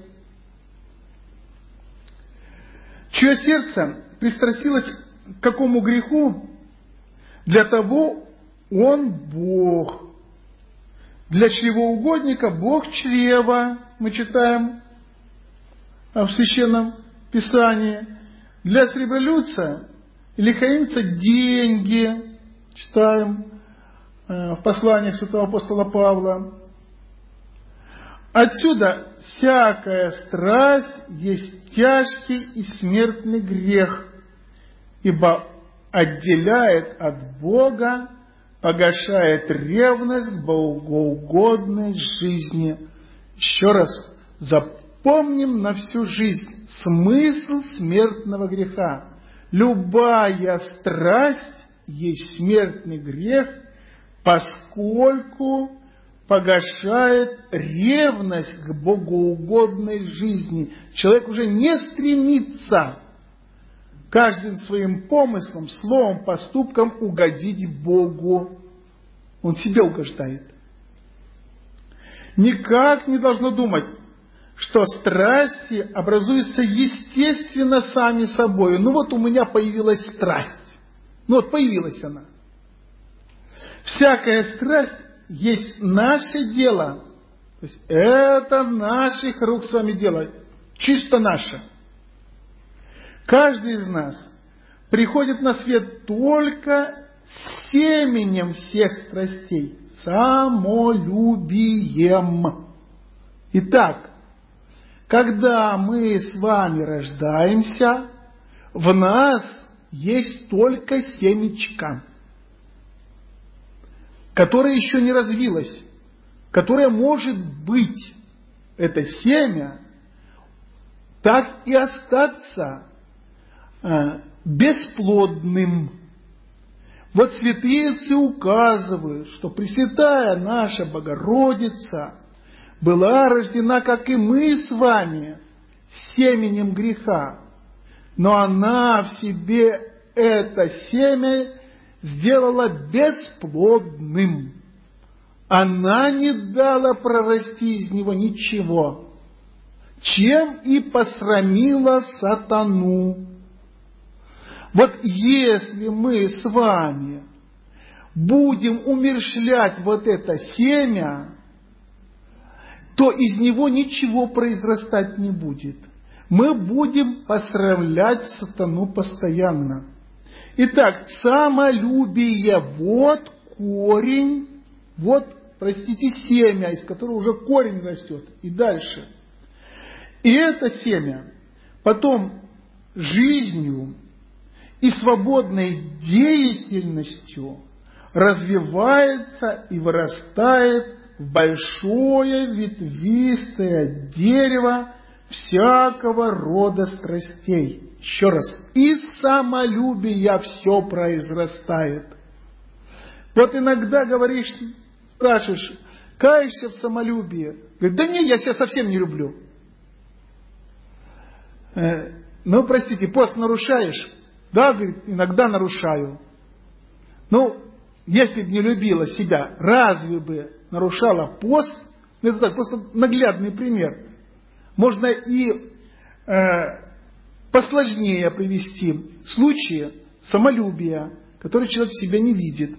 Чье сердце пристрастилось к какому греху, для того он Бог. Для чревоугодника Бог чрева, мы читаем в Священном Писании. Для сребролюбца и лихаимца деньги, читаем в посланиях святого апостола Павла. Отсюда всякая страсть есть тяжкий и смертный грех, ибо отделяет от Бога, погашает ревность к богоугодной жизни. Еще раз запомним на всю жизнь смысл смертного греха. Любая страсть есть смертный грех, поскольку погашает ревность к богоугодной жизни. Человек уже не стремится каждым своим помыслом, словом, поступком угодить Богу. Он себе угождает. Никак не должно думать, что страсти образуются естественно сами собой. У меня появилась страсть. Появилась она. Всякая страсть есть наше дело. То есть это наших рук с вами дело. Чисто наше. Каждый из нас приходит на свет только с семенем всех страстей. Самолюбием. Итак, когда мы с вами рождаемся, в нас есть только семечко, которое еще не развилось, которое может быть, это семя, так и остаться бесплодным. Вот святые отцы указывают, что Пресвятая наша Богородица была рождена, как и мы с вами, семенем греха. Но она в себе это семя сделала бесплодным. Она не дала прорасти из него ничего, чем и посрамила сатану. Вот если мы с вами будем умерщвлять вот это семя, то из него ничего произрастать не будет. Мы будем посрамлять сатану постоянно. Итак, самолюбие, вот корень, семя, из которого уже корень растет. И дальше. И это семя потом жизнью и свободной деятельностью развивается и вырастает в большое ветвистое дерево, всякого рода страстей. Еще раз. Из самолюбия все произрастает. Вот иногда говоришь, спрашиваешь, каешься в самолюбии? Говорит, да не, я себя совсем не люблю. Ну, простите, пост нарушаешь? Да, говорит, иногда нарушаю. Ну, если бы не любила себя, разве бы нарушала пост? Это так, просто наглядный пример. Можно и посложнее привести случаи самолюбия, которые человек в себе не видит.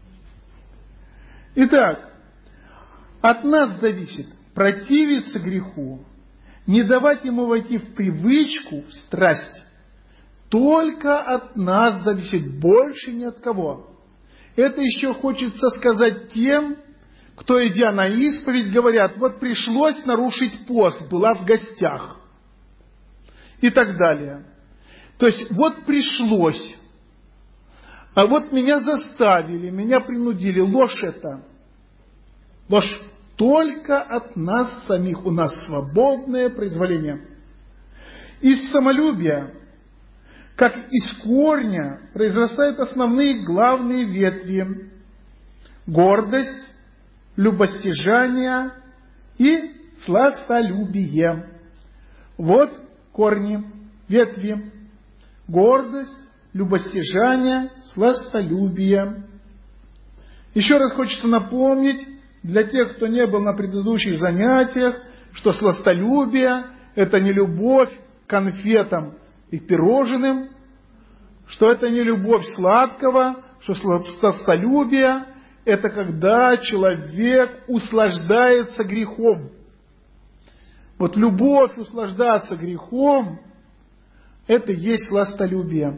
Итак, от нас зависит противиться греху, не давать ему войти в привычку, в страсть. Только от нас зависит, больше ни от кого. Это еще хочется сказать тем, кто, идя на исповедь, говорят, вот пришлось нарушить пост, была в гостях. И так далее. То есть, вот пришлось, а вот меня заставили, меня принудили. Ложь это. Ложь только от нас самих. У нас свободное произволение. Из самолюбия, как из корня, произрастают основные главные ветви. Гордость, любостяжание и сластолюбие. Вот корни, ветви. Гордость, любостяжание, сластолюбие. Еще раз хочется напомнить, для тех, кто не был на предыдущих занятиях, что сластолюбие – это не любовь к конфетам и пирожным, что это не любовь сладкого, что сластолюбие – это когда человек услаждается грехом. Вот любовь услаждаться грехом – это и есть сластолюбие.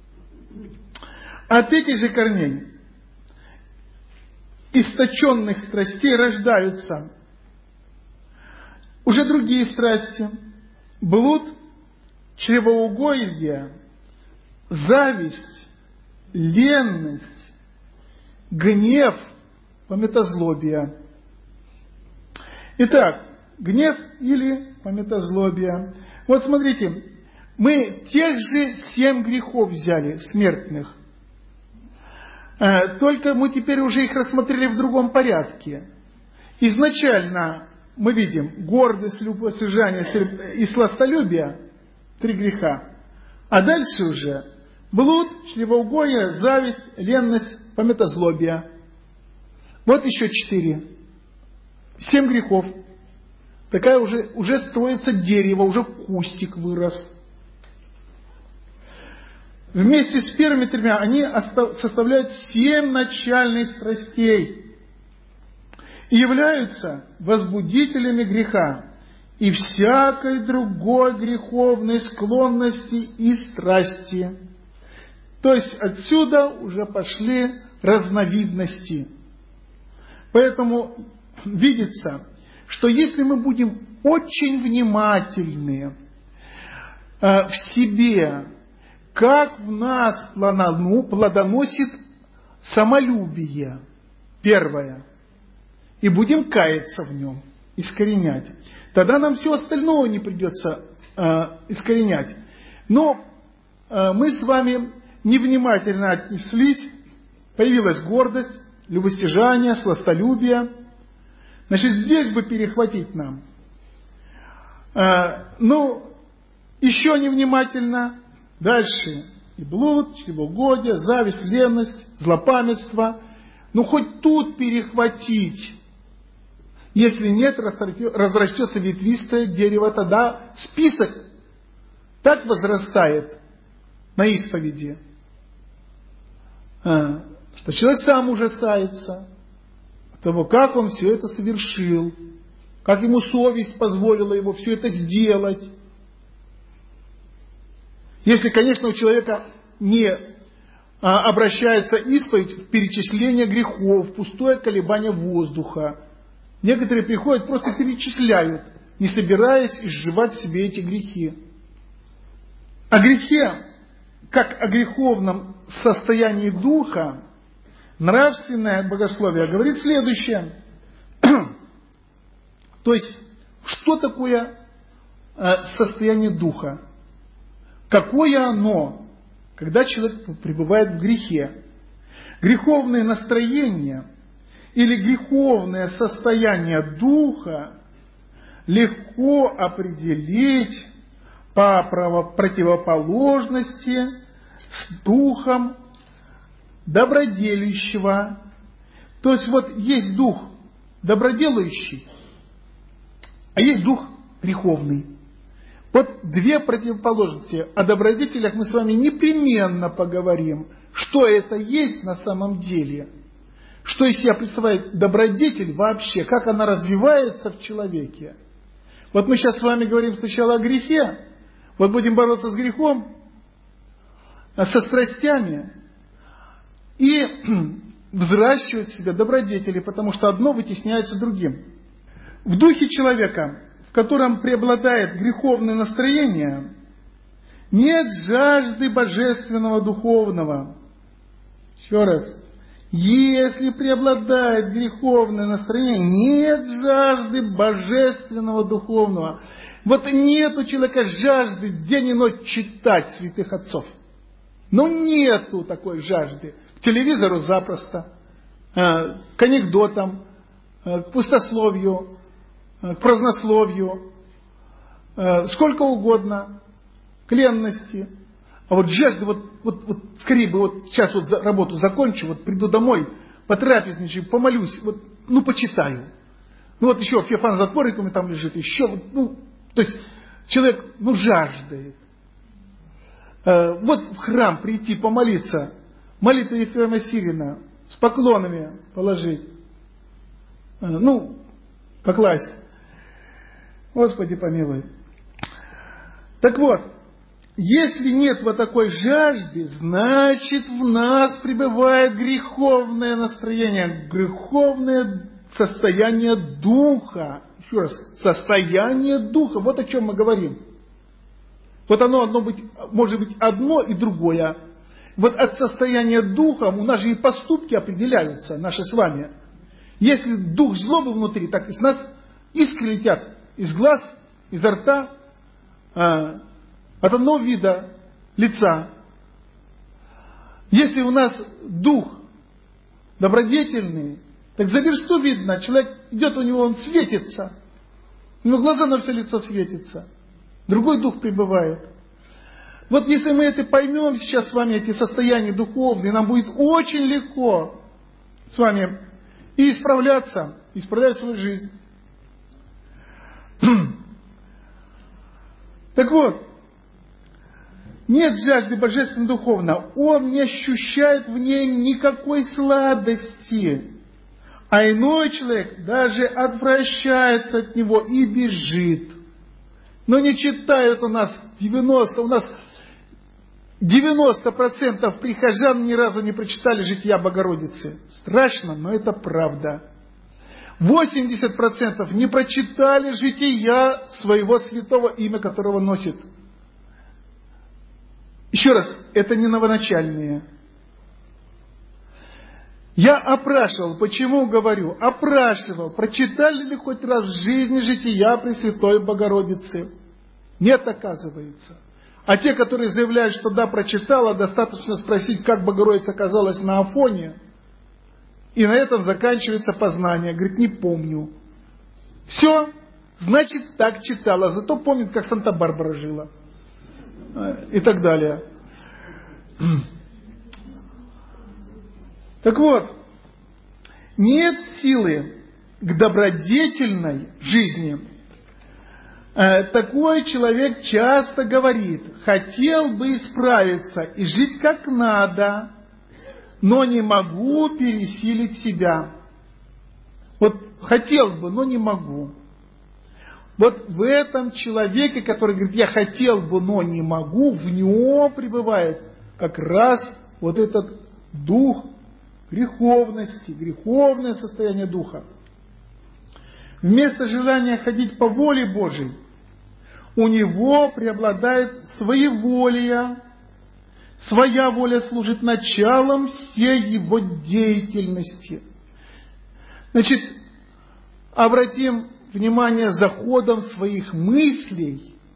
От этих же корней источенных страстей рождаются уже другие страсти. Блуд, чревоугодие, зависть, ленность, гнев, пометозлобие. Итак, гнев или пометозлобие. Вот смотрите, мы тех же 7 грехов взяли, смертных. Только мы теперь уже их рассмотрели в другом порядке. Изначально мы видим гордость, любостяжание и сластолюбие, 3 греха. А дальше уже блуд, чревоугодие, зависть, ленность, пометозлобие. Вот еще 4. 7 грехов. Такая уже строится дерево, уже кустик вырос. Вместе с первыми 3 они составляют 7 начальных страстей и являются возбудителями греха и всякой другой греховной склонности и страсти. То есть отсюда уже пошли разновидности. Поэтому видится, что если мы будем очень внимательны в себе, как в нас плодоносит самолюбие, первое, и будем каяться в нем, искоренять, тогда нам все остальное не придется искоренять. Но мы с вами невнимательно отнеслись, появилась гордость, любостяжание, сластолюбие. Значит, здесь бы перехватить нам. Еще невнимательно. Дальше и блуд, чревоугодие, зависть, ленность, злопамятство. Хоть тут перехватить. Если нет, разрастется ветвистое дерево, тогда список так возрастает на исповеди, что человек сам ужасается от того, как он все это совершил, как ему совесть позволила его все это сделать. Если, конечно, у человека не обращается исповедь в перечисление грехов, пустое колебание воздуха. Некоторые приходят, просто перечисляют, не собираясь изживать в себе эти грехи. О грехе, как о греховном состоянии духа, нравственное богословие говорит следующее. То есть, что такое состояние духа. Какое оно, когда человек пребывает в грехе? Греховное настроение или греховное состояние духа легко определить по противоположности с духом доброделающего. То есть вот есть дух доброделающий, а есть дух греховный. Вот две противоположности. О добродетелях мы с вами непременно поговорим, что это есть на самом деле, что из себя представляет добродетель вообще, как она развивается в человеке. Вот мы сейчас с вами говорим сначала о грехе, вот будем бороться с грехом, со страстями и взращивать в себе добродетели, потому что одно вытесняется другим. В духе человека, в котором преобладает греховное настроение, нет жажды божественного духовного. Еще раз. Если преобладает греховное настроение, нет жажды божественного духовного. Вот нет у человека жажды день и ночь читать святых отцов. Но нету такой жажды. К телевизору запросто, к анекдотам, к пустословию, к празднословию, сколько угодно, к ленности. А вот жажда, вот скорее бы вот сейчас вот работу закончу, вот приду домой, потрапезничаю, помолюсь, вот, почитаю. Вот еще Феофан Затворниками там лежит, еще, то есть человек, жаждает. Вот в храм прийти, помолиться, молитву Ефрема Сирина, с поклонами положить, покласть. Господи помилуй. Так вот, если нет вот такой жажды, значит в нас пребывает греховное настроение, греховное состояние духа. Еще раз, состояние духа, вот о чем мы говорим. Вот оно может быть одно и другое. Вот от состояния духа у нас же и поступки определяются, наши с вами. Если дух злобы внутри, так из нас искры летят из глаз, изо рта, от одного вида лица. Если у нас дух добродетельный, так за версту видно, человек идет, у него он светится, у него глаза на все лицо светится, другой дух пребывает. Вот если мы это поймем сейчас с вами, эти состояния духовные, нам будет очень легко с вами и исправлять свою жизнь. Так вот, нет жажды божественного духовного, он не ощущает в ней никакой сладости. А иной человек даже отвращается от него и бежит. Но не читают у нас 90% прихожан ни разу не прочитали «Жития Богородицы». Страшно, но это правда. 80% не прочитали «Жития» своего святого, имя которого носит. Еще раз, это не новоначальные. Я опрашивал, почему говорю? Опрашивал, прочитали ли хоть раз в жизни «Жития Пресвятой Богородицы»? Нет, оказывается. А те, которые заявляют, что да, прочитала, достаточно спросить, как Богородица оказалась на Афоне, и на этом заканчивается познание. Говорит, не помню. Все, значит, так читала, зато помнит, как Санта-Барбара жила. И так далее. Так вот, нет силы к добродетельной жизни. Такой человек часто говорит, хотел бы исправиться и жить как надо, но не могу пересилить себя. Вот хотел бы, но не могу. Вот в этом человеке, который говорит, я хотел бы, но не могу, в нем пребывает как раз вот этот дух греховности, греховное состояние духа. Вместо желания ходить по воле Божией, у него преобладает своеволие. Своя воля служит началом всей его деятельности. Значит, обратим внимание за ходом своих мыслей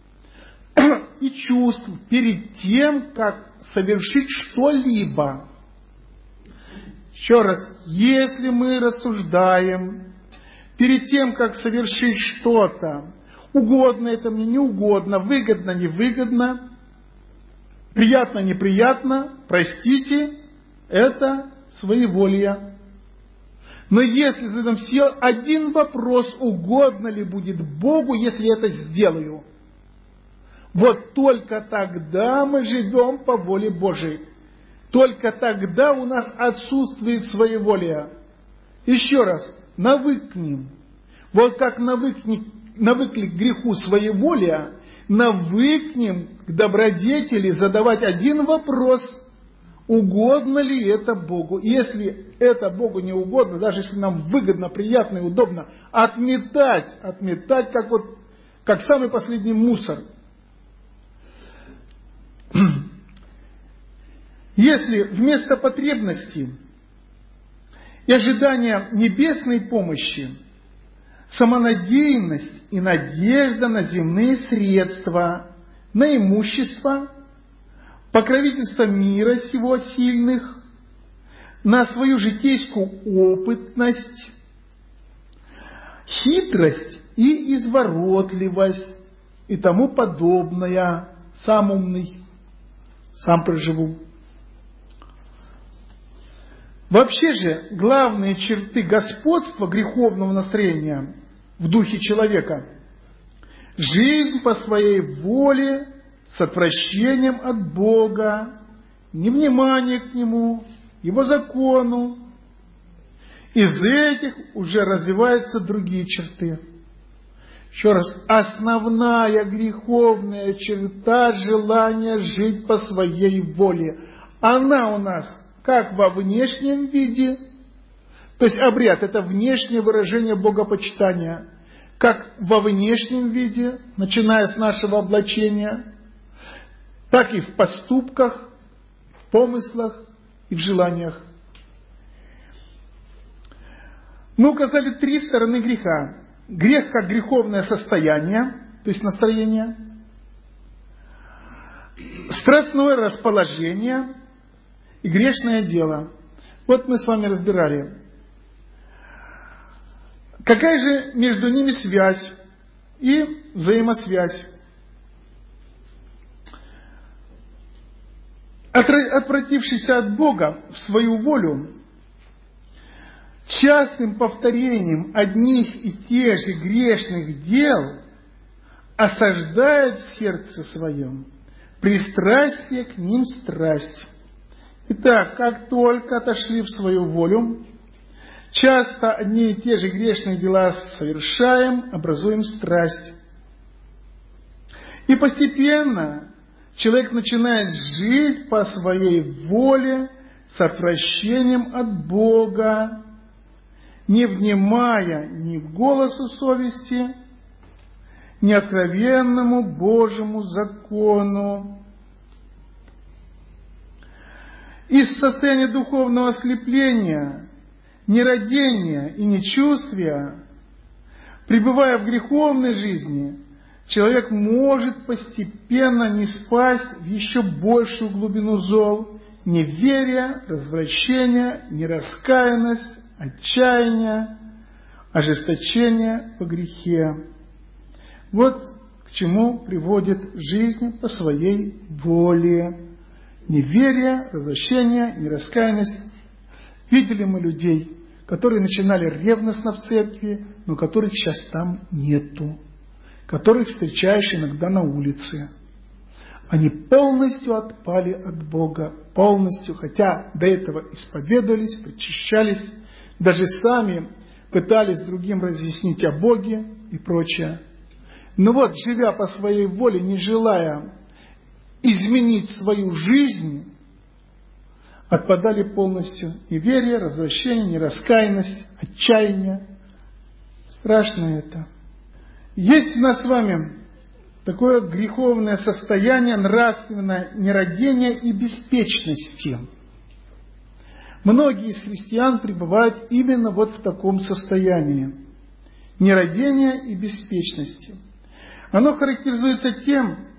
и чувств перед тем, как совершить что-либо. Еще раз, если мы рассуждаем перед тем, как совершить что-то, угодно это мне, не угодно, выгодно, невыгодно, приятно, неприятно, простите, это своеволие. Но если задаем все один вопрос, угодно ли будет Богу, если я это сделаю, вот только тогда мы живем по воле Божией. Только тогда у нас отсутствует своеволие. Еще раз, навыкнем. Вот как навыкли к греху своеволия, навыкнем к добродетели задавать один вопрос: угодно ли это Богу? И если это Богу не угодно, даже если нам выгодно, приятно и удобно, отметать, как самый последний мусор. Если вместо потребности и ожидания небесной помощи самонадеянность и надежда на земные средства, на имущество, покровительство мира сего сильных, на свою житейскую опытность, хитрость и изворотливость и тому подобное, сам умный, сам проживу. Вообще же, главные черты господства греховного настроения в духе человека – жизнь по своей воле с отвращением от Бога, невнимание к Нему, Его закону. Из этих уже развиваются другие черты. Еще раз, основная греховная черта – желание жить по своей воле. Она у нас как во внешнем виде, то есть обряд – это внешнее выражение богопочитания, как во внешнем виде, начиная с нашего облачения, так и в поступках, в помыслах и в желаниях. Мы указали 3 стороны греха. Грех как греховное состояние, то есть настроение, страстное расположение и грешное дело. Вот мы с вами разбирали. Какая же между ними связь и взаимосвязь? Отвратившийся от Бога в свою волю, частым повторением одних и тех же грешных дел осаждает в сердце своем пристрастие к ним страсть. Итак, как только отошли в свою волю, часто одни и те же грешные дела совершаем, образуем страсть. И постепенно человек начинает жить по своей воле с отвращением от Бога, не внимая ни к голосу совести, ни откровенному Божьему закону. Из состояния духовного ослепления, нерадения и нечувствия, пребывая в греховной жизни, человек может постепенно не спасть в еще большую глубину зол, неверие, развращение, нераскаянность, отчаяние, ожесточение по грехе. Вот к чему приводит жизнь по своей воле. Неверие, развращение, нераскаянность. Видели мы людей, которые начинали ревностно в церкви, но которых сейчас там нету, которых встречаешь иногда на улице. Они полностью отпали от Бога, полностью, хотя до этого исповедовались, причащались, даже сами пытались другим разъяснить о Боге и прочее. Но вот, живя по своей воле, не желая изменить свою жизнь, отпадали полностью неверие, развращение, нераскаянность, отчаяние. Страшно это. Есть у нас с вами такое греховное состояние нравственного нерадения и беспечности. Многие из христиан пребывают именно вот в таком состоянии нерадения и беспечности. Оно характеризуется тем,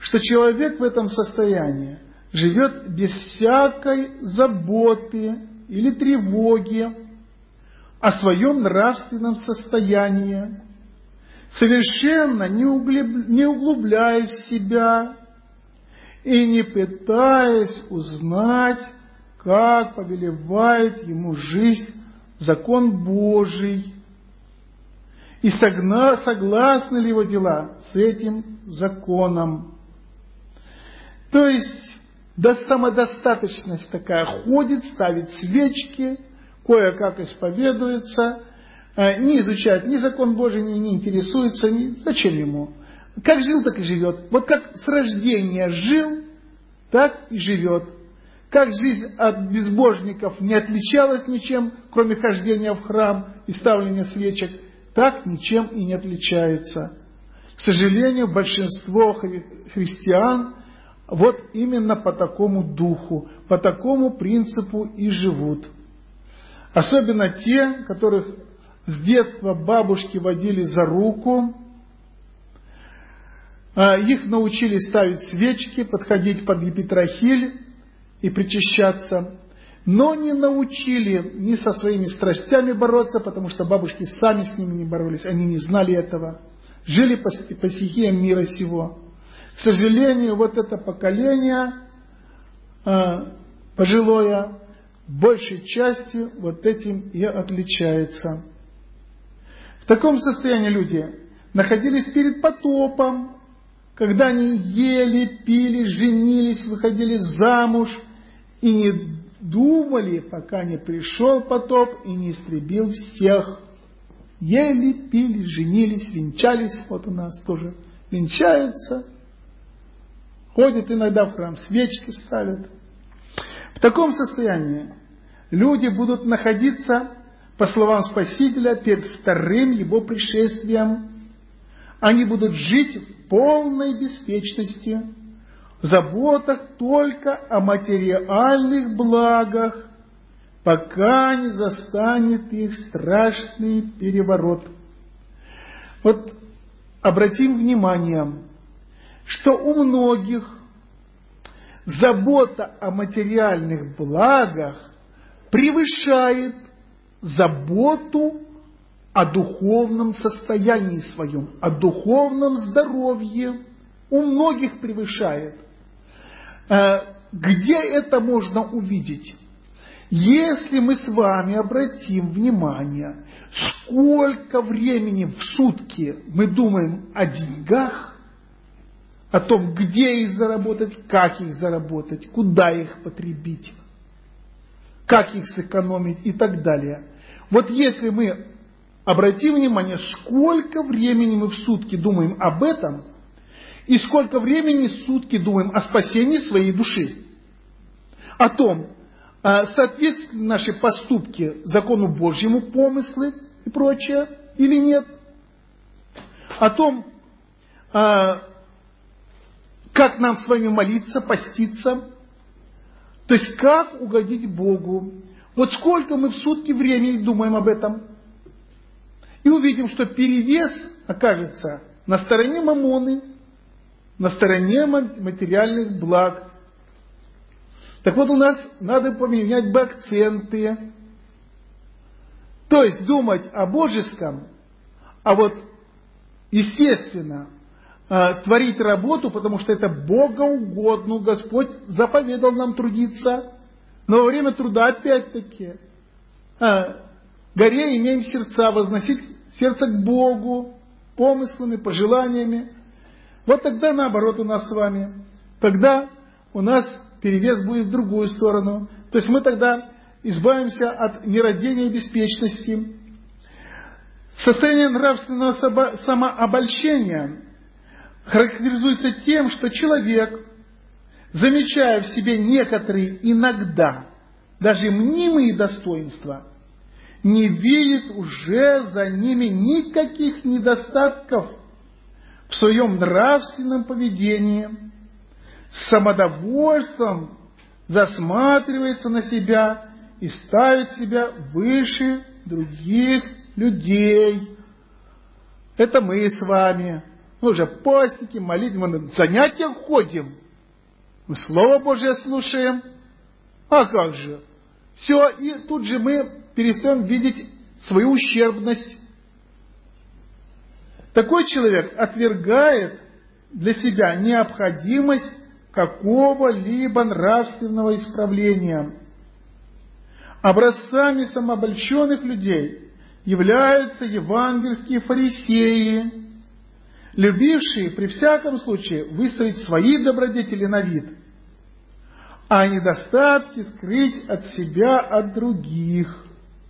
что человек в этом состоянии живет без всякой заботы или тревоги о своем нравственном состоянии, совершенно не углубляясь в себя и не пытаясь узнать, как повелевает ему жизнь закон Божий, и согласны ли его дела с этим законом. То есть, самодостаточность такая, ходит, ставит свечки, кое-как исповедуется, не изучает ни закон Божий, не интересуется, зачем ему? Как жил, так и живет. Вот как с рождения жил, так и живет. Как жизнь от безбожников не отличалась ничем, кроме хождения в храм и ставления свечек, так ничем и не отличается. К сожалению, большинство христиан вот именно по такому духу, по такому принципу и живут. Особенно те, которых с детства бабушки водили за руку, их научили ставить свечки, подходить под епитрахиль и причащаться, но не научили ни со своими страстями бороться, потому что бабушки сами с ними не боролись, они не знали этого, жили по стихиям мира сего. К сожалению, вот это поколение пожилое большей части вот этим и отличается. В таком состоянии люди находились перед потопом, когда они ели, пили, женились, выходили замуж и не думали, пока не пришел потоп и не истребил всех. Ели, пили, женились, венчались. Вот у нас тоже венчаются. Ходят иногда в храм, свечки ставят. В таком состоянии люди будут находиться, по словам Спасителя, перед вторым Его пришествием. Они будут жить в полной беспечности, в заботах только о материальных благах, пока не застанет их страшный переворот. Вот обратим внимание, что у многих забота о материальных благах превышает заботу о духовном состоянии своем, о духовном здоровье. У многих превышает. Где это можно увидеть? Если мы с вами обратим внимание, сколько времени в сутки мы думаем о деньгах, о том, где их заработать, как их заработать, куда их потребить, как их сэкономить и так далее. Вот если мы обратим внимание, сколько времени мы в сутки думаем об этом, и сколько времени в сутки думаем о спасении своей души, о том, соответствуют ли наши поступки закону Божьему, помыслы и прочее, или нет, о том, как нам с вами молиться, поститься, то есть как угодить Богу. Вот сколько мы в сутки времени думаем об этом. И увидим, что перевес окажется на стороне мамоны, на стороне материальных благ. Так вот, у нас надо поменять бы акценты. То есть думать о божеском, а вот, естественно, творить работу, потому что это богоугодно. Господь заповедал нам трудиться, но во время труда опять-таки горе имеем сердца, возносить сердце к Богу помыслами, пожеланиями. Вот тогда наоборот у нас с вами. Тогда у нас перевес будет в другую сторону. То есть мы тогда избавимся от нерадения и беспечности. Состояние нравственного самообольщения характеризуется тем, что человек, замечая в себе некоторые иногда даже мнимые достоинства, не видит уже за ними никаких недостатков в своем нравственном поведении, с самодовольством засматривается на себя и ставит себя выше других людей. Это мы с вами. Мы уже постники, молитвы, мы на занятия ходим. Мы Слово Божье слушаем. А как же? Все, и тут же мы перестаем видеть свою ущербность. Такой человек отвергает для себя необходимость какого-либо нравственного исправления. Образцами самообольщенных людей являются евангельские фарисеи, любившие при всяком случае выставить свои добродетели на вид, а недостатки скрыть от себя от других.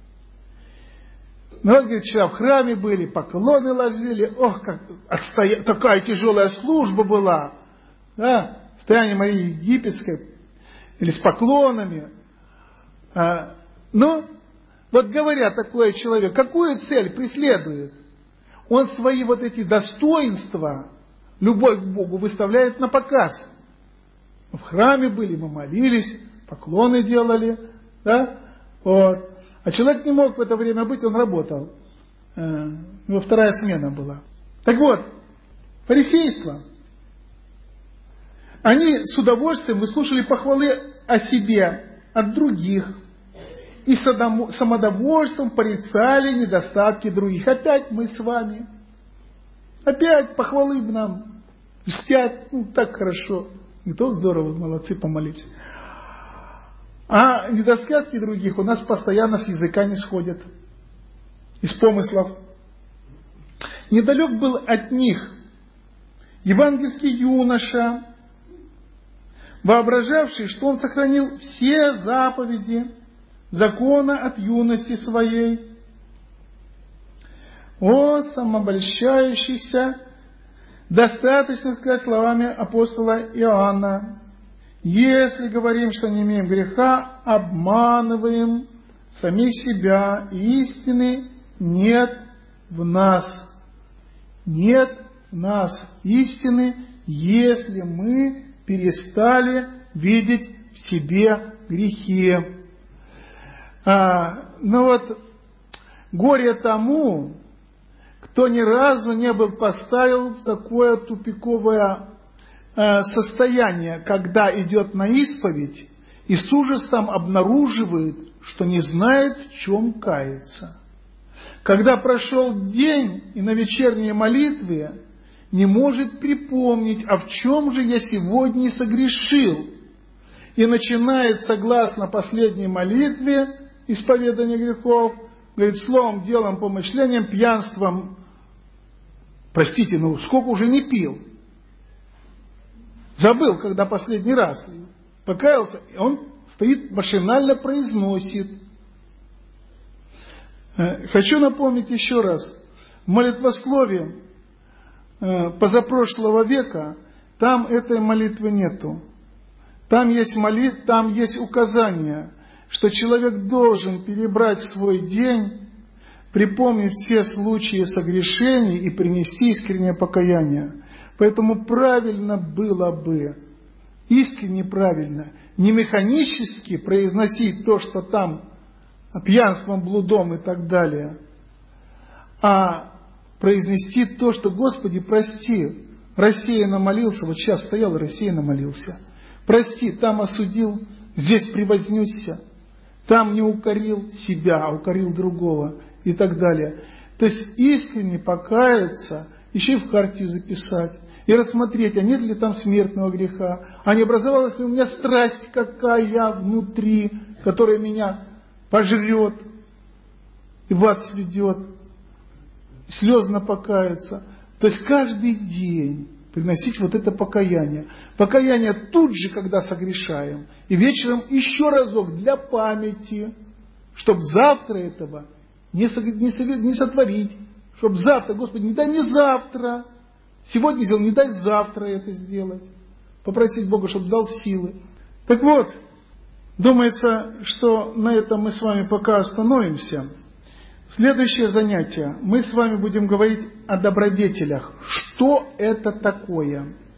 Ну вот, говорит, вчера в храме были, поклоны ложили, ох, как такая тяжелая служба была, да, стояние Марии Египетской, или с поклонами. Но, вот говоря такое человек, какую цель преследует? Он свои вот эти достоинства, любовь к Богу выставляет на показ. В храме были, мы молились, поклоны делали, да, вот. А человек не мог в это время быть, он работал. У него вторая смена была. Так вот, фарисейство. Они с удовольствием выслушали похвалы о себе от других и самодовольством порицали недостатки других. Опять мы с вами. Опять похвалы нам льстят. Так хорошо. Не то здорово, молодцы, помолились. А недостатки других у нас постоянно с языка не сходят, из помыслов. Недалек был от них евангельский юноша, воображавший, что он сохранил все заповеди закона от юности своей. О, самообольщающихся! Достаточно сказать словами апостола Иоанна: если говорим, что не имеем греха, обманываем самих себя, и истины нет в нас. Нет в нас истины, если мы перестали видеть в себе грехи. Ну вот, горе тому, кто ни разу не был поставлен в такое тупиковое состояние, когда идет на исповедь и с ужасом обнаруживает, что не знает, в чем каяться. Когда прошел день и на вечерней молитве не может припомнить, а в чем же я сегодня согрешил, и начинает, согласно последней молитве, исповедания грехов, говорит, словом, делом, помышлением, пьянством, простите, ну сколько уже не пил. Забыл, когда последний раз покаялся, и он стоит, машинально произносит. Хочу напомнить еще раз, в молитвословии позапрошлого века, там этой молитвы нету. Там есть указание, что человек должен перебрать свой день, припомнить все случаи согрешений и принести искреннее покаяние. Поэтому правильно было бы, искренне правильно, не механически произносить то, что там пьянством, блудом и так далее, а произнести то, что Господи, прости, рассеянно молился, вот сейчас стоял и рассеянно молился. Прости, там осудил, здесь превознесся, там не укорил себя, а укорил другого и так далее. То есть искренне покаяться, еще и в хартию записать, и рассмотреть, а нет ли там смертного греха, а не образовалась ли у меня страсть какая внутри, которая меня пожрет и в ад сведет, слезно покаяться. То есть каждый день приносить вот это покаяние. Покаяние тут же, когда согрешаем, и вечером еще разок для памяти, чтобы завтра этого не сотворить, чтобы завтра, Господи, не дай мне завтра, сегодня сделал, не дай завтра это сделать. Попросить Бога, чтобы дал силы. Так вот, думается, что на этом мы с вами пока остановимся. Следующее занятие. Мы с вами будем говорить о добродетелях. Что это такое?